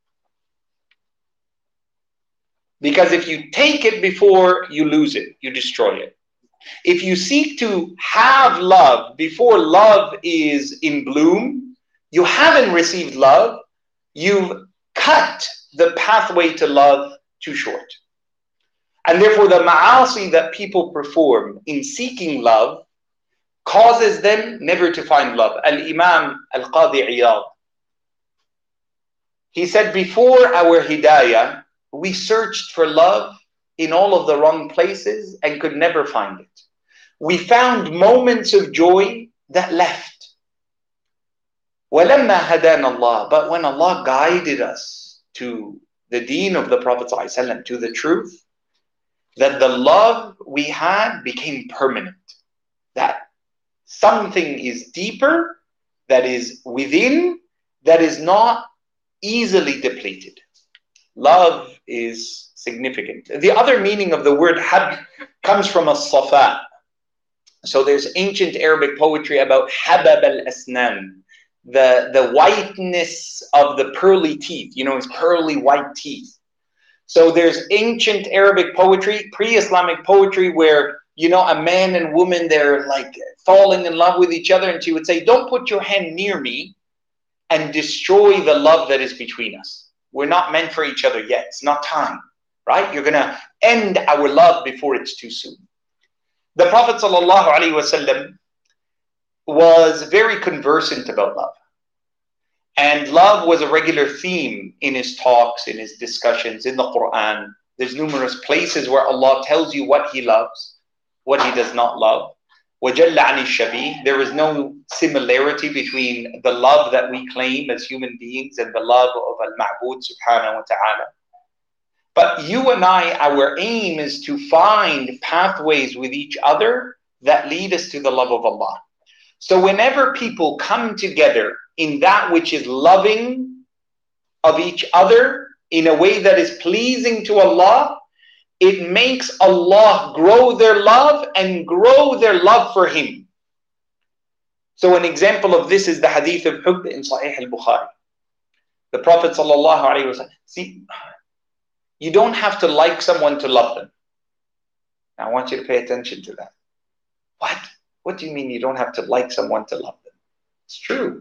Because if you take it before you lose it, you destroy it. If you seek to have love before love is in bloom, you haven't received love. You've cut the pathway to love too short. And therefore the ma'asi that people perform in seeking love causes them never to find love. Al-Imam Al-Qadi Iyad, he said, before our hidayah, we searched for love in all of the wrong places and could never find it. We found moments of joy that left. وَلَمَّا هَدَانَ اللَّهِ, but when Allah guided us to the deen of the Prophet ﷺ, to the truth, that the love we had became permanent. That something is deeper, that is within, that is not easily depleted. Love is significant. The other meaning of the word hab comes from a safa. So there's ancient Arabic poetry about habab al-asnan, the whiteness of the pearly teeth, his pearly white teeth. So there's ancient Arabic poetry, pre-Islamic poetry, where, a man and woman, they're like falling in love with each other. And she would say, don't put your hand near me and destroy the love that is between us. We're not meant for each other yet. It's not time, right? You're going to end our love before it's too soon. The Prophet ﷺ was very conversant about love. And love was a regular theme in his talks, in his discussions, in the Quran. There's numerous places where Allah tells you what He loves, what He does not love. وَجَلَّ عَنِ الشَّبِيهِ. There is no similarity between the love that we claim as human beings and the love of Al-Ma'bud subhanahu wa ta'ala. But you and I, our aim is to find pathways with each other that lead us to the love of Allah. So whenever people come together in that which is loving of each other in a way that is pleasing to Allah, it makes Allah grow their love and grow their love for Him. So an example of this is the hadith of Hubb in Sahih al-Bukhari. The Prophet ﷺ, see, you don't have to like someone to love them. Now, I want you to pay attention to that. What? What do you mean you don't have to like someone to love them? It's true.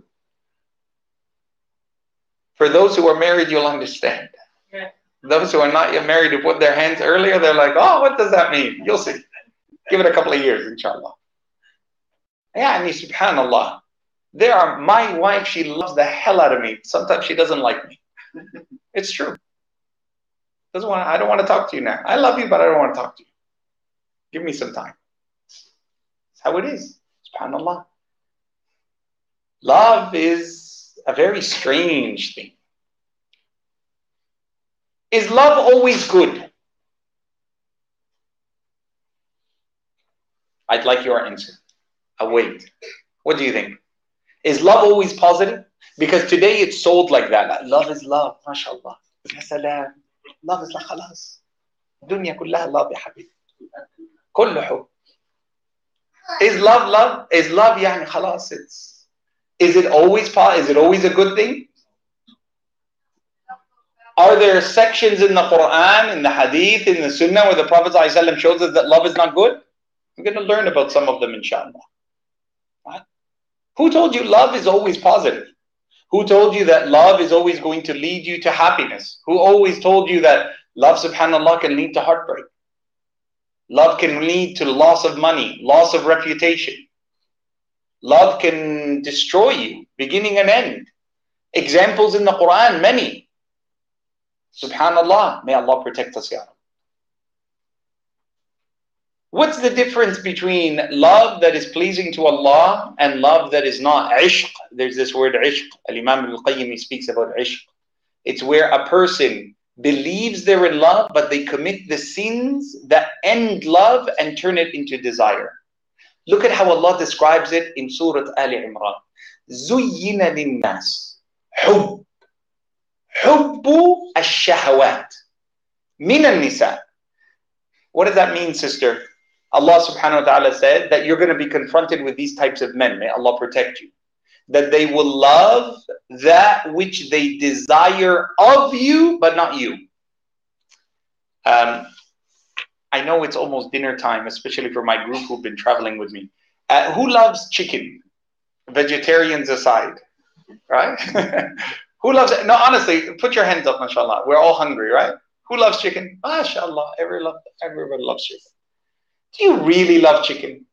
For those who are married, you'll understand. Yeah. Those who are not yet married, who put their hands earlier, they're like, oh, what does that mean? You'll see. Give it a couple of years, inshallah. Yani, subhanallah. My wife, she loves the hell out of me. Sometimes she doesn't like me. It's true. I don't want to talk to you now. I love you, but I don't want to talk to you. Give me some time. That's how it is. SubhanAllah. Love is a very strange thing. Is love always good? I'd like your answer. I'll wait. What do you think? Is love always positive? Because today it's sold like that. Love is love, mashallah. يا سلام. Love is like خلاص. الدنيا كلها love يا حبيبي. كله حب. Is love love? Is love يعني خلاص is it always a good thing? Are there sections in the Quran, in the Hadith, in the Sunnah where the Prophet ﷺ shows us that love is not good? We're going to learn about some of them inshallah. Right? Who told you love is always positive? Who told you that love is always going to lead you to happiness? Who always told you that love, subhanAllah, can lead to heartbreak? Love can lead to loss of money, loss of reputation. Love can destroy you, beginning and end. Examples in the Quran, many. Subhanallah, may Allah protect us, ya Rabbi. What's the difference between love that is pleasing to Allah and love that is not? Ishq. There's this word ishq. Al-Imam al-Qayyim speaks about ishq. It's where a person believes they're in love, but they commit the sins that end love and turn it into desire. Look at how Allah describes it in Surah Ali Imran. زُيِّنَ لِلنَّاسِ حُبُّ الشَّهَوَاتِ مِنَ النِّسَاءِ. What does that mean, sister? Allah subhanahu wa ta'ala said that you're going to be confronted with these types of men. May Allah protect you. That they will love that which they desire of you, but not you. I know it's almost dinner time, especially for my group who've been traveling with me. Who loves chicken? Vegetarians aside, right? Who loves it? No, honestly, put your hands up, mashallah. We're all hungry, right? Who loves chicken? MashaAllah, everybody loves chicken. Do you really love chicken?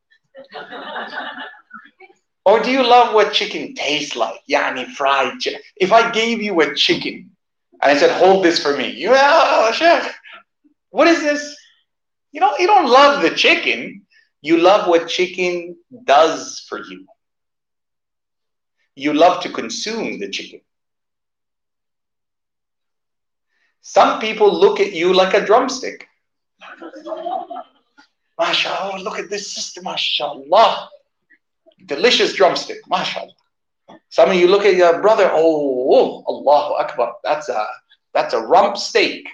Or do you love what chicken tastes like? Yani fried chicken. If I gave you a chicken and I said, hold this for me. Sheikh, what is this? You don't love the chicken. You love what chicken does for you. You love to consume the chicken. Some people look at you like a drumstick. MashaAllah, look at this sister, MashaAllah. Delicious drumstick, MashaAllah. Some of you look at your brother, oh, Allahu Akbar, that's a rump steak.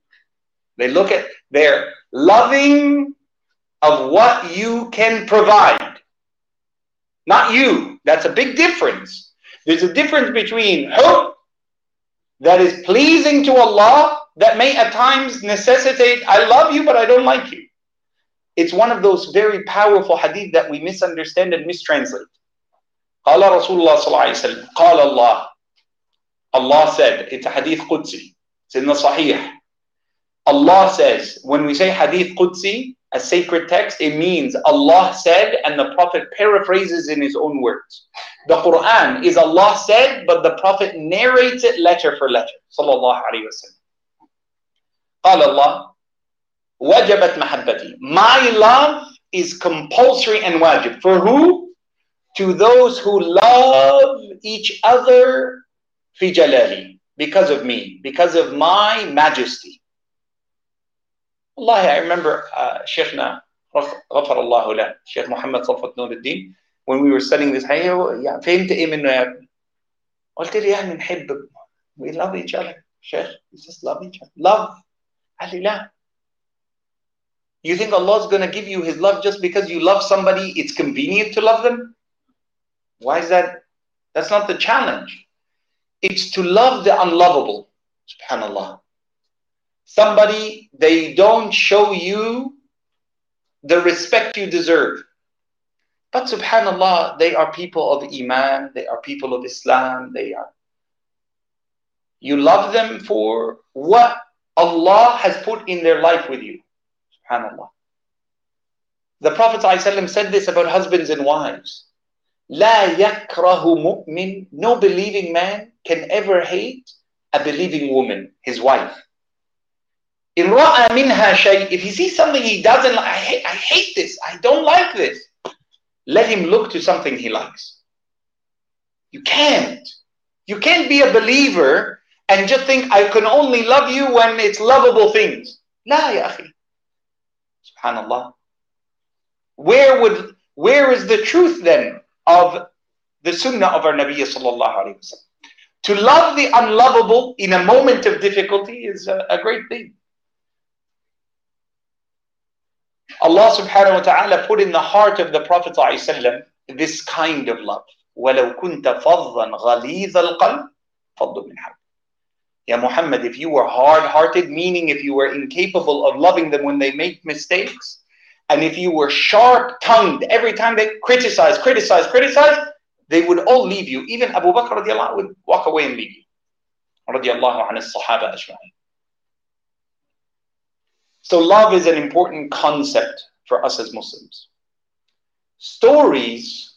They're loving of what you can provide. Not you. That's a big difference. There's a difference between hub that is pleasing to Allah that may at times necessitate, I love you, but I don't like you. It's one of those very powerful hadith that we misunderstand and mistranslate. قال Rasulullah sallallahu alayhi wa sallam, قال Allah. Allah said, it's a hadith Qudsi. It's in the Sahih. Allah says, when we say hadith Qudsi, a sacred text, it means Allah said and the Prophet paraphrases in his own words. The Quran is Allah said, but the Prophet narrates it letter for letter. Sallallahu alayhi wa sallam. قال Allah, wajabat mahabbati. My love is compulsory and wajib. For who? To those who love each other fi jalali. Because of me. Because of my majesty. Wallahi, I remember Shaykhna, Ghafarallahu lah, Shaykh Muhammad Safwat Nuruddin, when we were studying this, فهمت ايه منه يا ابني؟ قلت لي يعني نحب, we love each other. Shaykh, we just love each other. Love. قال لي لا. You think Allah is going to give you His love just because you love somebody, it's convenient to love them? Why is that? That's not the challenge. It's to love the unlovable. Subhanallah. Somebody, they don't show you the respect you deserve. But subhanallah, they are people of Iman, they are people of Islam, you love them for what Allah has put in their life with you. SubhanAllah. The Prophet ﷺ said this about husbands and wives. لا يكره مؤمن. No believing man can ever hate a believing woman, his wife. إن رأى منها شيء. If he sees something he doesn't like, I hate this, I don't like this. Let him look to something he likes. You can't be a believer and just think I can only love you when it's lovable things. لا يا أخي. SubhanAllah. Where is the truth then of the sunnah of our Nabi sallallahu alayhi wa sallam? To love the unlovable in a moment of difficulty is a great thing. Allah subhanahu wa ta'ala put in the heart of the Prophet ﷺ this kind of love. وَلَوْ كُنْتَ فَضًّا غَلِيظَ الْقَلْبِ فَضٌّ مِنْ حَوْلِكَ. Ya Muhammad, if you were hard-hearted, meaning if you were incapable of loving them when they make mistakes, and if you were sharp-tongued every time they criticize, they would all leave you. Even Abu Bakr radiallahu would walk away and leave you. Radiallahu anhu as-sahaba ajma'in. So love is an important concept for us as Muslims. Stories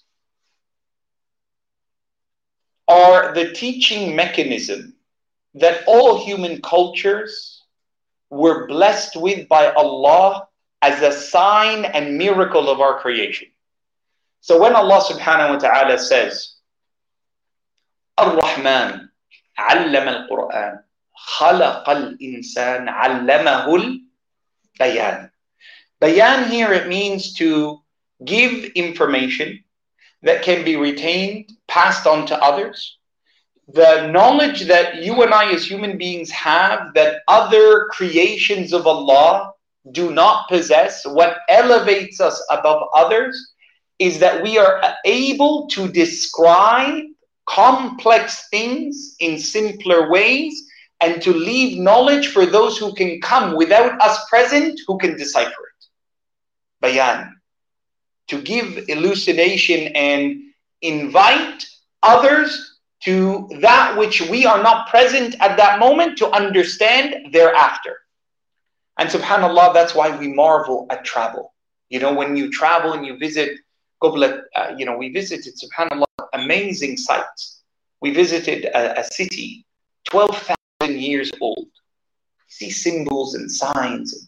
are the teaching mechanism that all human cultures were blessed with by Allah as a sign and miracle of our creation. So when Allah subhanahu wa ta'ala says, Ar-Rahman, allama al-Quran, khalaqa al-insan, allamahu al-bayan. Bayan here, it means to give information that can be retained, passed on to others. The knowledge that you and I as human beings have that other creations of Allah do not possess, what elevates us above others, is that we are able to describe complex things in simpler ways and to leave knowledge for those who can come without us present, who can decipher it. Bayan. To give elucidation and invite others to that which we are not present at that moment to understand thereafter. And subhanAllah, that's why we marvel at travel. You know, when you travel and you visit Qublat, we visited, subhanAllah, amazing sites. We visited a city 12,000 years old. See symbols and signs.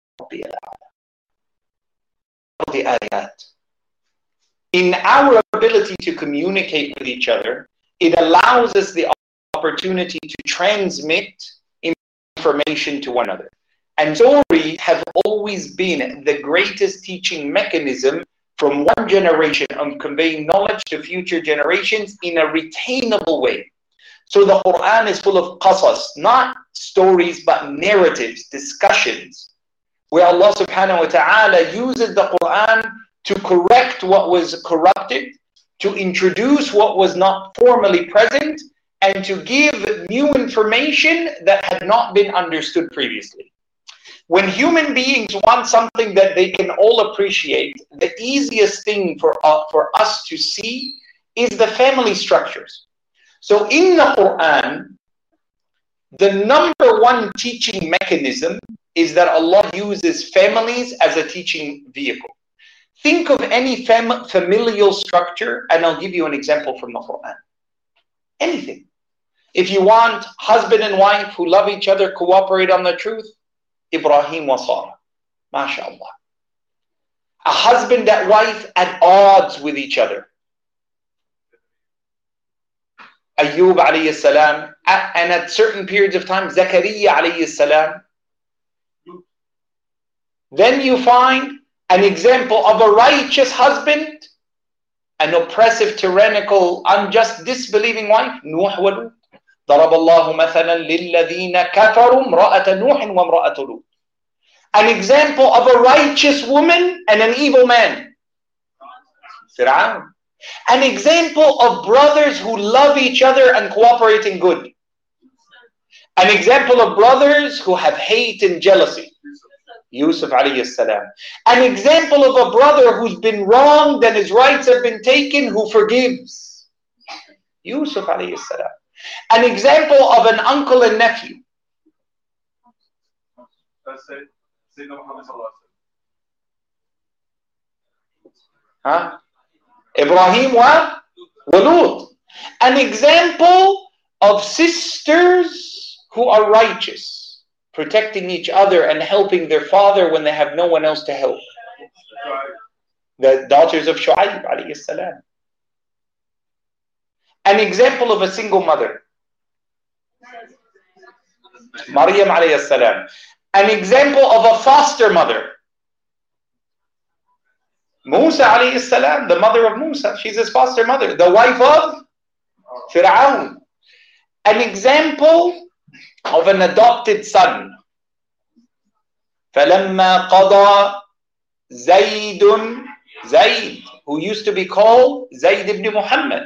In our ability to communicate with each other, it allows us the opportunity to transmit information to one another. And stories have always been the greatest teaching mechanism from one generation of conveying knowledge to future generations in a retainable way. So the Quran is full of qasas, not stories, but narratives, discussions, where Allah subhanahu wa ta'ala uses the Quran to correct what was corrupted, to introduce what was not formally present, and to give new information that had not been understood previously. When human beings want something that they can all appreciate, the easiest thing for us to see is the family structures. So in the Quran, the number one teaching mechanism is that Allah uses families as a teaching vehicle. Think of any familial structure, and I'll give you an example from the Quran. Anything. If you want husband and wife who love each other, cooperate on the truth, Ibrahim wa Sarah. MashaAllah. A husband and wife at odds with each other. Ayyub alayhi salam. And at certain periods of time, Zakaria alayhi salam. Then you find an example of a righteous husband, an oppressive, tyrannical, unjust, disbelieving wife, Nuh wa Lut. ضرب الله مثلا للذين كفروا امرأة نوح وامرأة لوط. An example of a righteous woman and an evil man, Fir'aun. An example of brothers who love each other and cooperate in good. An example of brothers who have hate and jealousy, Yusuf alayhi salam. An example of a brother who's been wronged and his rights have been taken, who forgives, Yusuf alayhi salam. An example of an uncle and nephew. Ibrahim wa Lut. An example of sisters who are righteous, protecting each other and helping their father when they have no one else to help. The daughters of Shu'aib alayhi salam. An example of a single mother, Maryam alayhi salam. An example of a foster mother, Musa alayhi salam, the mother of Musa. She's his foster mother, the wife of Fir'aun. an example of an adopted son. فَلَمَّا قَضَى Zayd, who used to be called Zayd ibn Muhammad.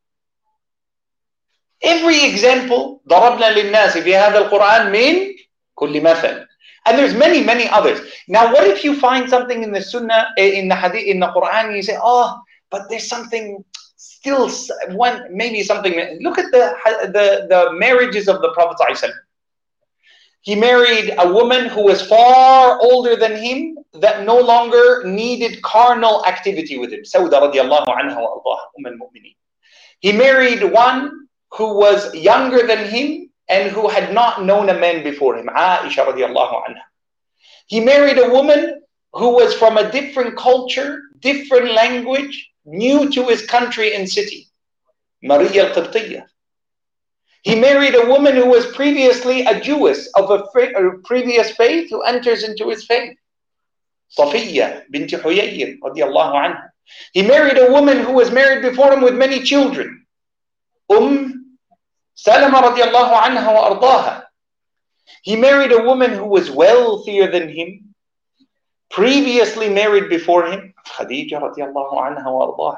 Every example, ضربنا للناس في هذا القرآن من كل مثل. And there's many others. Now, what if you find something in the Sunnah, in the Hadith, in the Quran, and you say, oh, but there's something still, maybe something. Look at the marriages of the Prophet ﷺ. He married a woman who was far older than him, that no longer needed carnal activity with him. Sauda radiallahu anha wa ardaha, al-mu'minin. He married one who was younger than him and who had not known a man before him, Aisha radiallahu anha. He married a woman who was from a different culture, different language, new to his country and city, Maria al-Qibtiyya. He married a woman who was previously a Jewess of a previous faith who enters into his faith, Safiya bint Huyayy radiallahu anha. He married a woman who was married before him with many children, Salama radiallahu anha wa ardaha. He married a woman who was wealthier than him, previously married before him, Khadija radiallahu anha wa ardaha.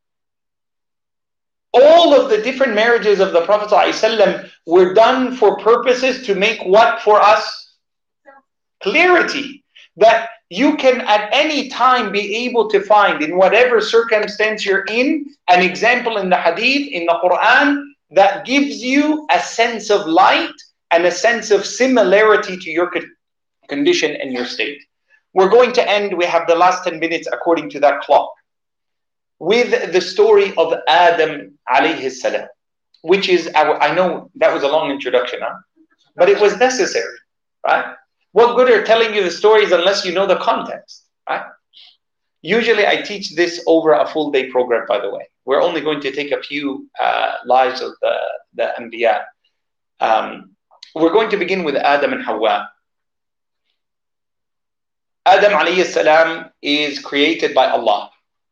All of the different marriages of the Prophet ﷺ were done for purposes to make what for us? Clarity. That you can at any time be able to find, in whatever circumstance you're in, an example in the Hadith, in the Quran, that gives you a sense of light and a sense of similarity to your condition and your state. We're going to end, we have the last 10 minutes according to that clock, with the story of Adam alayhi salam, which is, I know that was a long introduction, but it was necessary, right? What good are telling you the stories unless you know the context, right? Usually I teach this over a full day program, by the way. We're only going to take a few lives of the Anbiya. We're going to begin with Adam and Hawa. Adam alayhi salam is created by Allah.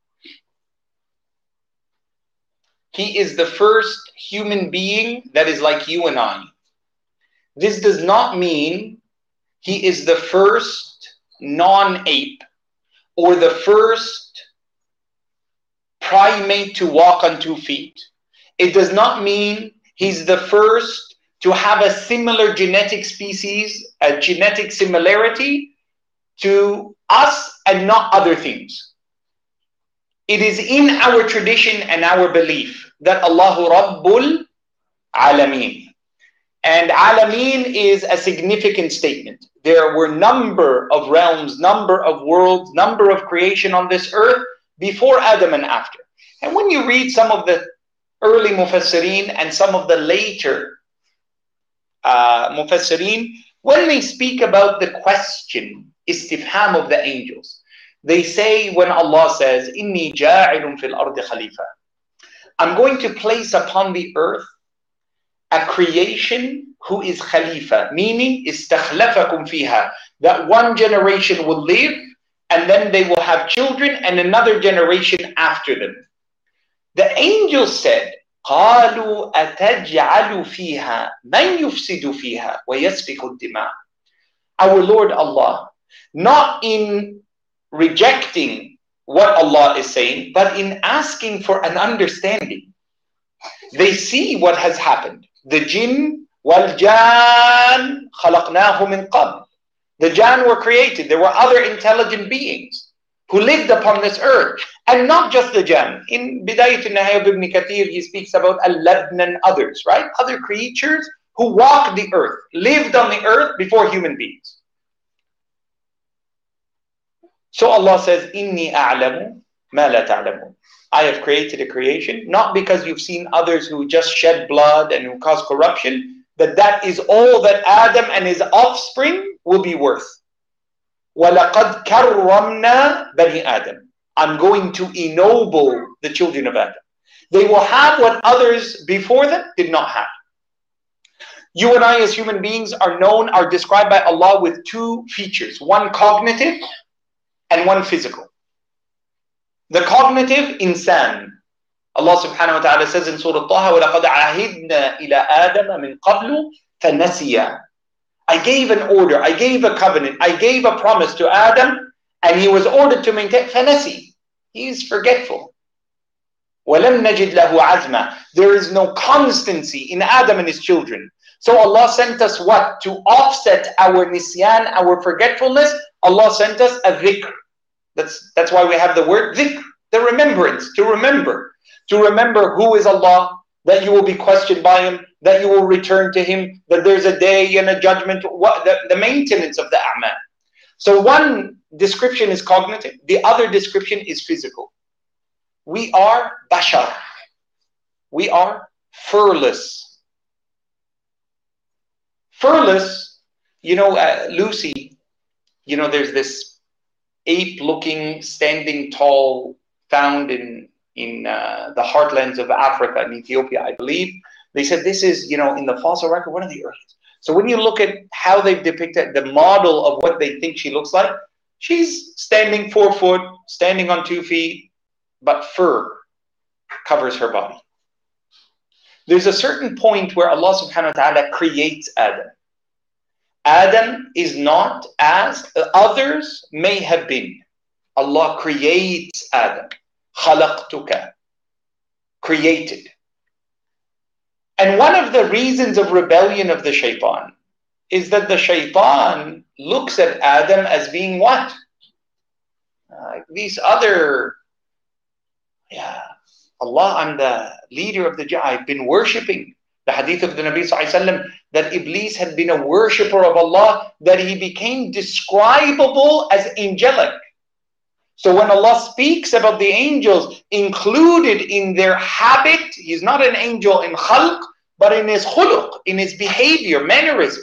He is the first human being that is like you and I. This does not mean he is the first non-ape or the first primate to walk on 2 feet. It does not mean he's the first to have a similar genetic species, a genetic similarity to us and not other things. It is in our tradition and our belief that Allahu Rabbul Alameen. And Alameen is a significant statement. There were number of realms, number of worlds, number of creation on this earth before Adam and after. And when you read some of the early Mufassirin and some of the later Mufassirin, when they speak about the question, istifham of the angels, they say, when Allah says, Inni ja'ilun fil ardi khalifa, I'm going to place upon the earth a creation who is khalifa, meaning istakhlafakum fiha, that one generation will live and then they will have children and another generation after them. The angels said, قالوا أتجعل فيها من يفسد فيها ويسفك الدماء. Our Lord Allah, not in rejecting what Allah is saying, but in asking for an understanding. They see what has happened. The jinn wal jan khalaqnahu min qabl. The jan were created. There were other intelligent beings who lived upon this earth. And not just the jan. In Bidayat al-Nihaya of Ibn Kathir, he speaks about al-labn and others, right? Other creatures who walked the earth, lived on the earth before human beings. So Allah says, Inni a'lamu ma la ta'lamun. I have created a creation, not because you've seen others who just shed blood and who cause corruption, that is all that Adam and his offspring will be worth. وَلَقَدْ كَرَّمْنَا بَنِي آدَمَ. I'm going to ennoble the children of Adam. They will have what others before them did not have. You and I as human beings are described by Allah with 2 features. One cognitive and one physical. The cognitive, insan. Allah subhanahu wa ta'ala says in Surah Taha, وَلَقَدْ عَهِدْنَا إِلَىٰ آدَمَ مِنْ قَبْلُ فَنَسِيَا. I gave an order, I gave a covenant, I gave a promise to Adam, and he was ordered to maintain. فَنَسِي. He is forgetful. وَلَمْ نَجِدْ لَهُ عَزْمًا. There is no constancy in Adam and his children. So Allah sent us what? To offset our nisyan, our forgetfulness, Allah sent us a dhikr. That's why we have the word dhikr, the remembrance, to remember. To remember who is Allah, that you will be questioned by Him, that you will return to Him, that there's a day and a judgment, the maintenance of the a'mal. So one description is cognitive, the other description is physical. We are bashar. We are furless. Furless, Lucy, there's this ape-looking, standing tall, found in the heartlands of Africa, in Ethiopia, I believe. They said this is, in the fossil record, one of the earliest. So when you look at how they've depicted the model of what they think she looks like, she's standing 4 foot, standing on 2 feet, but fur covers her body. There's a certain point where Allah subhanahu wa ta'ala creates Adam. Adam is not as others may have been. Allah creates Adam. خَلَقْتُكَ. Created. And one of the reasons of rebellion of the shaitan is that the shaitan looks at Adam as being what? These other, Allah, I'm the leader of the Jinn. I've been worshipping. The hadith of the Nabi Sallallahu Alaihi Wasallam that Iblis had been a worshipper of Allah, that he became describable as angelic. So when Allah speaks about the angels included in their habit, he's not an angel in khalq, but in his khuluq, in his behavior, mannerisms.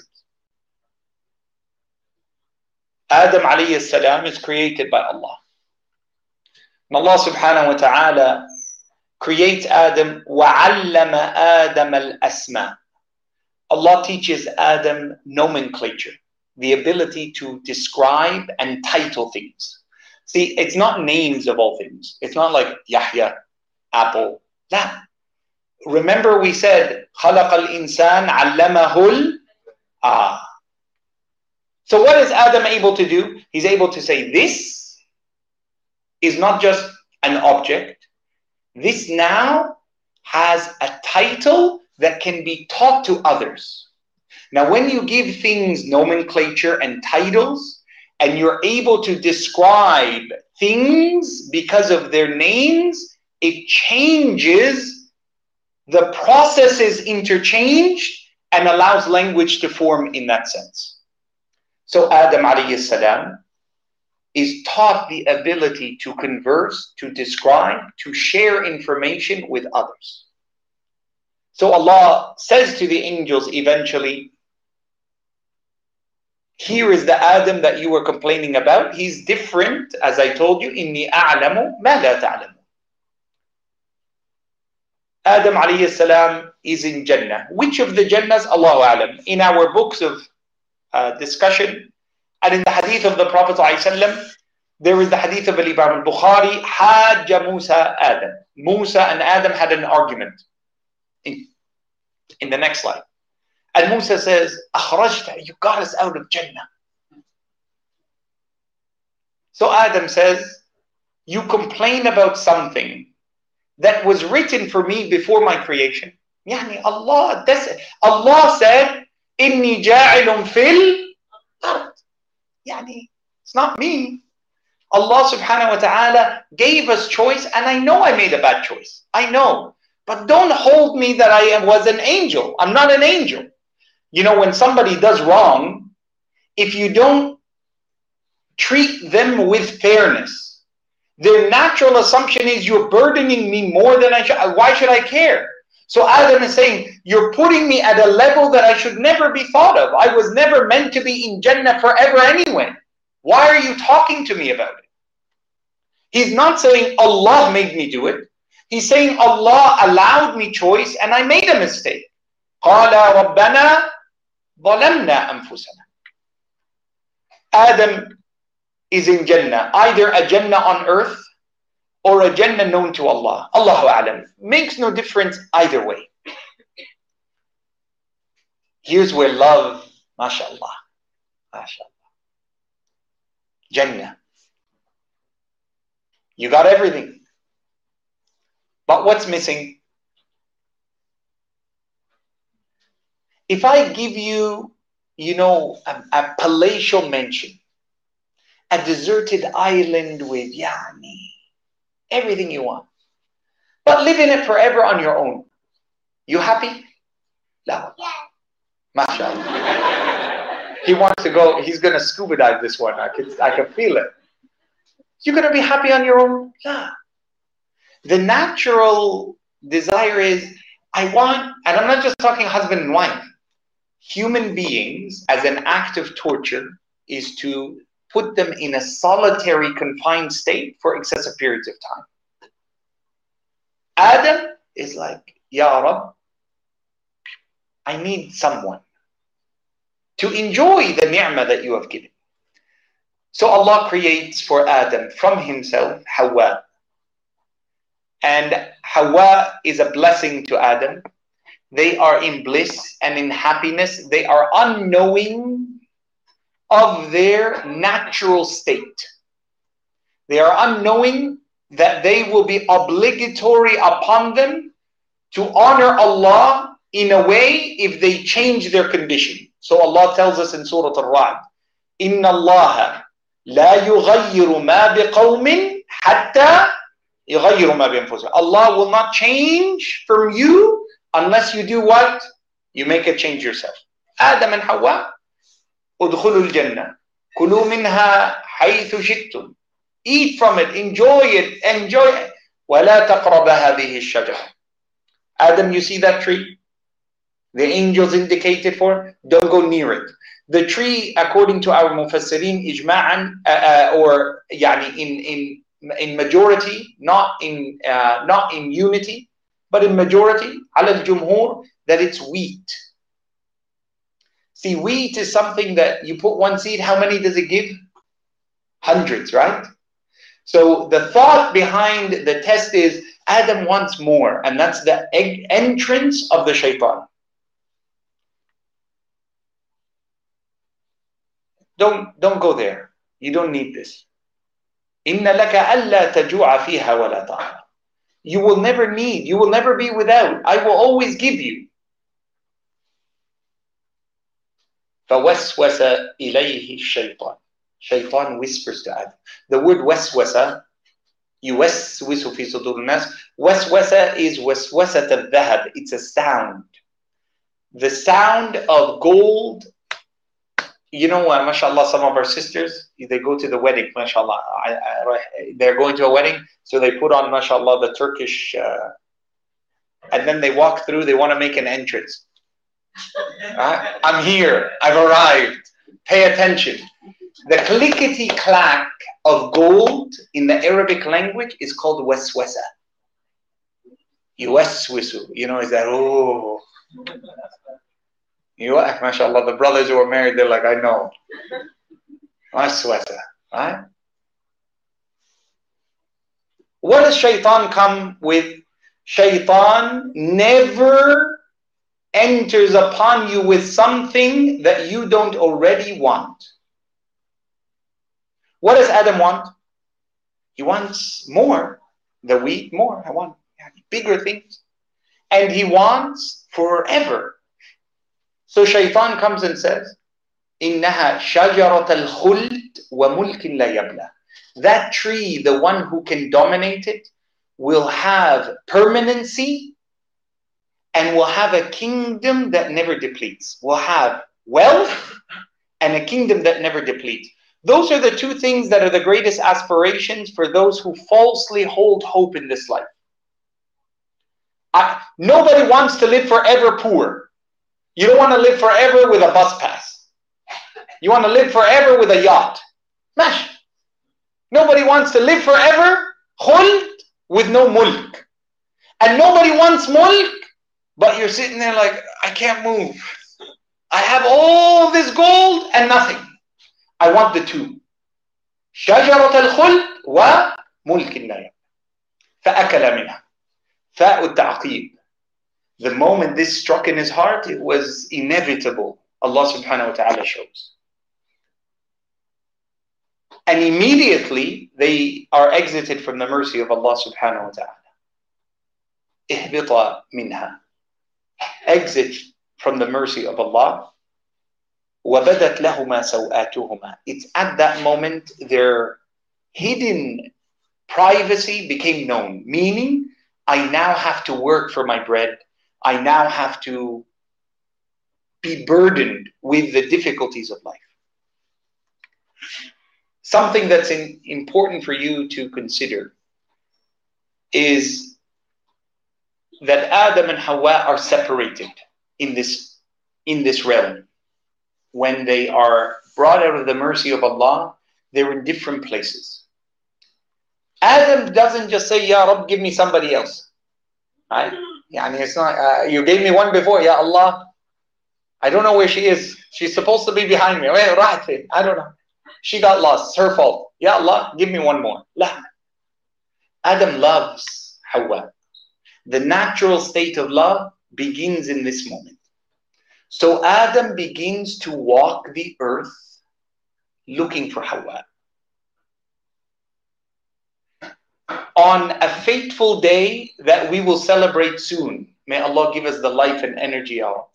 Adam alayhi salam is created by Allah. And Allah subhanahu wa ta'ala creates Adam, وَعَلَّمَ آدَمَ الْأَسْمَاءِ. Allah teaches Adam nomenclature, the ability to describe and title things. See, it's not names of all things. It's not like Yahya, apple. La. Remember we said, خَلَقَ الْإِنسَانَ عَلَّمَهُ الْآ. So what is Adam able to do? He's able to say, this is not just an object. This now has a title that can be taught to others. Now, when you give things nomenclature and titles, and you're able to describe things because of their names, it changes, the process is interchanged and allows language to form in that sense. So Adam alayhi salam is taught the ability to converse, to describe, to share information with others. So Allah says to the angels eventually, here is the Adam that you were complaining about. He's different, as I told you, إِنِّي أَعْلَمُ مَا لَا تَعْلَمُ. Adam alayhi salam is in Jannah. Which of the Jannahs? Allahu a'lam. In our books of discussion, and in the hadith of the Prophet ﷺ, there is the hadith of Imam al-Bukhari, Hajja Musa Adam. Musa and Adam had an argument. In the next slide. And Musa says, Akhrajta, you got us out of Jannah. So Adam says, you complain about something that was written for me before my creation. Yani Allah said, Inni ja'ilun fil ard. Yani, it's not me. Allah subhanahu wa ta'ala gave us choice, and I know I made a bad choice. I know. But don't hold me that I was an angel. I'm not an angel. You know, when somebody does wrong, if you don't treat them with fairness, their natural assumption is you're burdening me more than I should. Why should I care? So Adam is saying, you're putting me at a level that I should never be thought of. I was never meant to be in Jannah forever anyway. Why are you talking to me about it? He's not saying Allah made me do it. He's saying Allah allowed me choice and I made a mistake. قَالَ رَبَّنَا ظَلَمْنَا أَنفُسَنَا. Adam is in Jannah, either a Jannah on earth or a Jannah known to Allah. Allahu A'lam. Makes no difference either way. Here's where love, mashallah, mashallah. Jannah. You got everything. But what's missing? If I give you, a palatial mansion, a deserted island with, everything you want, but live in it forever on your own, you happy? No. Yeah. MashaAllah. He wants to go, he's going to scuba dive this one. I can feel it. You're going to be happy on your own? Yeah. The natural desire is, I want, and I'm not just talking husband and wife, human beings as an act of torture is to put them in a solitary confined state for excessive periods of time. Adam is like, Ya Rab, I need someone to enjoy the ni'mah that you have given. So Allah creates for Adam from himself Hawa. And Hawa is a blessing to Adam. They are in bliss and in happiness. They are unknowing of their natural state. They are unknowing that they will be obligatory upon them to honor Allah in a way if they change their condition. So Allah tells us in Surah Al-Ra'd, إِنَّ اللَّهَ لَا يُغَيِّرُ مَا بِقَوْمٍ حَتَّى يُغَيِّرُ مَا بِأَنفُسِهِمْ. Allah will not change from you unless you do what? You make a change yourself. Adam and Hawa, udkhulul jannah. Kulu minha haythu shittum. Eat from it, enjoy it, enjoy it. وَلَا تَقْرَبَ هَذِهِ الشَّجَرَةِ. Adam, you see that tree? The angels indicated for, don't go near it. The tree, according to our mufassirin, ijma'an, or yani in majority, not in unity, but in majority, ala al-jumhur, that it's wheat. See, wheat is something that you put one seed, how many does it give? Hundreds, right? So the thought behind the test is Adam wants more, and that's the entrance of the shaitan. Don't go there. You don't need this. إِنَّ لَكَ أَلَّا تَجُوعَ فِيهَا وَلَا تَعْرَى. You will never need, you will never be without. I will always give you. فَوَسْوَسَ إِلَيْهِ الشَّيْطَانِ. Shaitan whispers to Adam. The word waswasa, يُوَسْوِسُ فِي صُدُورِ النَّاسِ. Waswasa is waswasat al-dhahab. It's a sound. The sound of gold. You know, mashallah, some of our sisters, they go to the wedding, mashallah. They're going to a wedding, so they put on, mashallah, the Turkish, and then they walk through, they want to make an entrance. I'm here, I've arrived. Pay attention. The clickety-clack of gold in the Arabic language is called waswasa. Yuwaswisu. Is that, oh. MashaAllah, the brothers who are married, they're like, I know. Waswasa, right? What does shaitan come with? Shaitan never enters upon you with something that you don't already want. What does Adam want? He wants more. The wheat, more. I want bigger things. And he wants forever. So shaitan comes and says, إِنَّهَا شَجَرَةَ الْخُلْدِ وَمُلْكٍ لَا يَبْلَى. That tree, the one who can dominate it, will have permanency and will have a kingdom that never depletes. Will have wealth and a kingdom that never depletes. Those are the two things that are the greatest aspirations for those who falsely hold hope in this life. Nobody wants to live forever poor. You don't want to live forever with a bus pass. You want to live forever with a yacht. Mash. Nobody wants to live forever khuld with no mulk. And nobody wants mulk, but you're sitting there like, I can't move. I have all this gold and nothing. I want the two. Shajarat al-khuld wa mulkin la yabla. فأكل منها. فاء التعقيب. The moment this struck in his heart, it was inevitable. Allah subhanahu wa ta'ala shows. And immediately they are exited from the mercy of Allah subhanahu wa ta'ala. اهبط منها. Exit from the mercy of Allah. وَبَدَتْ لَهُمَا سَوْآتُهُمَا. It's at that moment their hidden privacy became known. Meaning, I now have to work for my bread. I now have to be burdened with the difficulties of life. Something that's important for you to consider is that Adam and Hawa are separated in this realm. When they are brought out of the mercy of Allah, they're in different places. Adam doesn't just say, Ya Rabb, give me somebody else. Right? It's not, you gave me one before, Ya Allah. I don't know where she is. She's supposed to be behind me. I don't know. She got lost. It's her fault. Ya Allah, give me one more. La. Adam loves Hawa. The natural state of love begins in this moment. So Adam begins to walk the earth looking for Hawa. On a fateful day that we will celebrate soon, may Allah give us the life and energy of.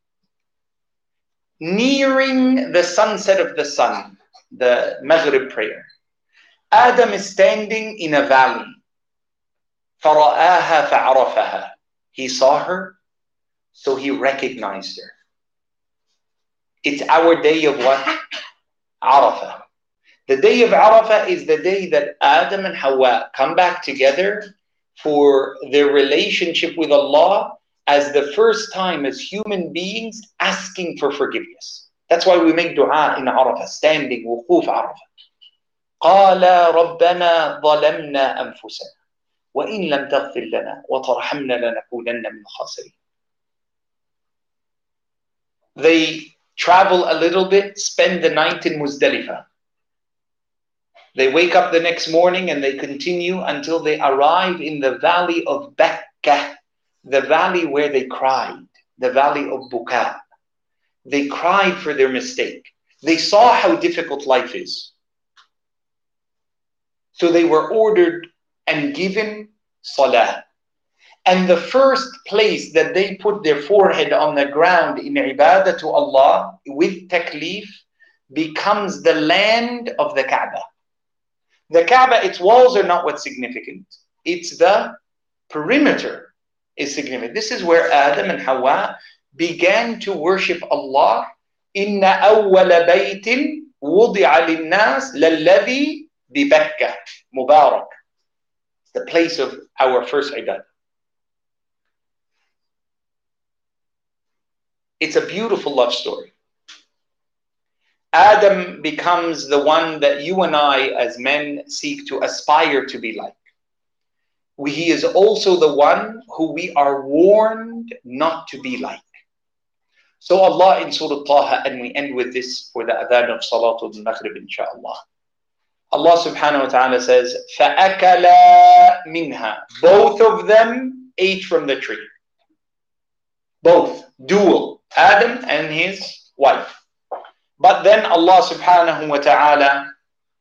Nearing the sunset of the sun, the Maghrib prayer, Adam is standing in a valley. فَرَآهَا فَعَرَفَهَا. He saw her, so he recognized her. It's our day of what? Arafah. The day of Arafah is the day that Adam and Hawa come back together for their relationship with Allah as the first time as human beings asking for forgiveness. That's why we make dua in Arafah, standing, wuquf Arafah. قَالَ رَبَّنَا ظَلَمْنَا أَنفُسَنَا وَإِن لَمْ تَغْفِرْ لَنَا وَتَرْحَمْنَا لَنَكُونَنَّ مِنَ الْخَاسِرِينَ. They travel a little bit, spend the night in Muzdalifah. They wake up the next morning and they continue until they arrive in the valley of Bakkah, the valley where they cried, the valley of Buka. They cried for their mistake. They saw how difficult life is. So they were ordered and given salah. And the first place that they put their forehead on the ground in ibadah to Allah with taklif becomes the land of the Kaaba. The Kaaba, its walls are not what's significant. It's the perimeter is significant. This is where Adam and Hawa began to worship Allah. Inna awwala baytin wudi'a linnas lalladhi bi Bakkah Mubarak. It's the place of our first ibadah. It's a beautiful love story. Adam becomes the one that you and I as men seek to aspire to be like. He is also the one who we are warned not to be like. So Allah in Surah Taha, and we end with this for the adhan of Salatul Maghrib inshaAllah. Allah subhanahu wa ta'ala says, فَأَكَلَا مِنْهَا. Both of them ate from the tree. Both, dual, Adam and his wife. But then Allah subhanahu wa ta'ala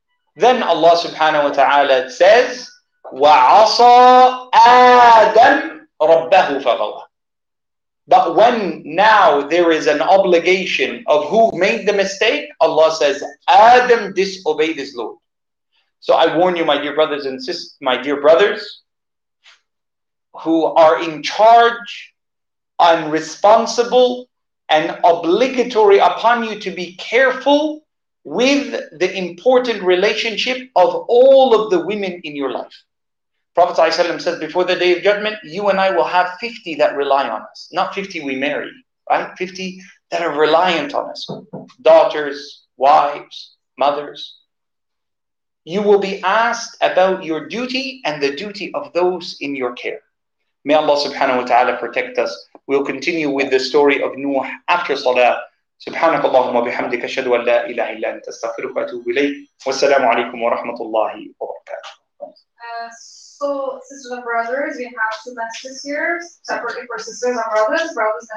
says, وَعَصَى آدَمْ رَبَّهُ فَغَوَى. But when now there is an obligation of who made the mistake, Allah says, Adam disobeyed his Lord. So I warn you, my dear brothers and sisters, my dear brothers, who are in charge and responsible and obligatory upon you to be careful with the important relationship of all of the women in your life. Prophet ﷺ says before the day of judgment, you and I will have 50 that rely on us. Not 50 we marry, right? 50 that are reliant on us. Daughters, wives, mothers. You will be asked about your duty and the duty of those in your care. May Allah subhanahu wa ta'ala protect us. We'll continue with the story of Nuh after Salah. سبحانك اللهم وبحمدك أشهد أن لا إله إلا أنت أستغفرك وأتوب إليك والسلام عليكم ورحمة الله وبركاته. So, sisters and brothers, we have two messages here, separately for sisters and brothers. Brothers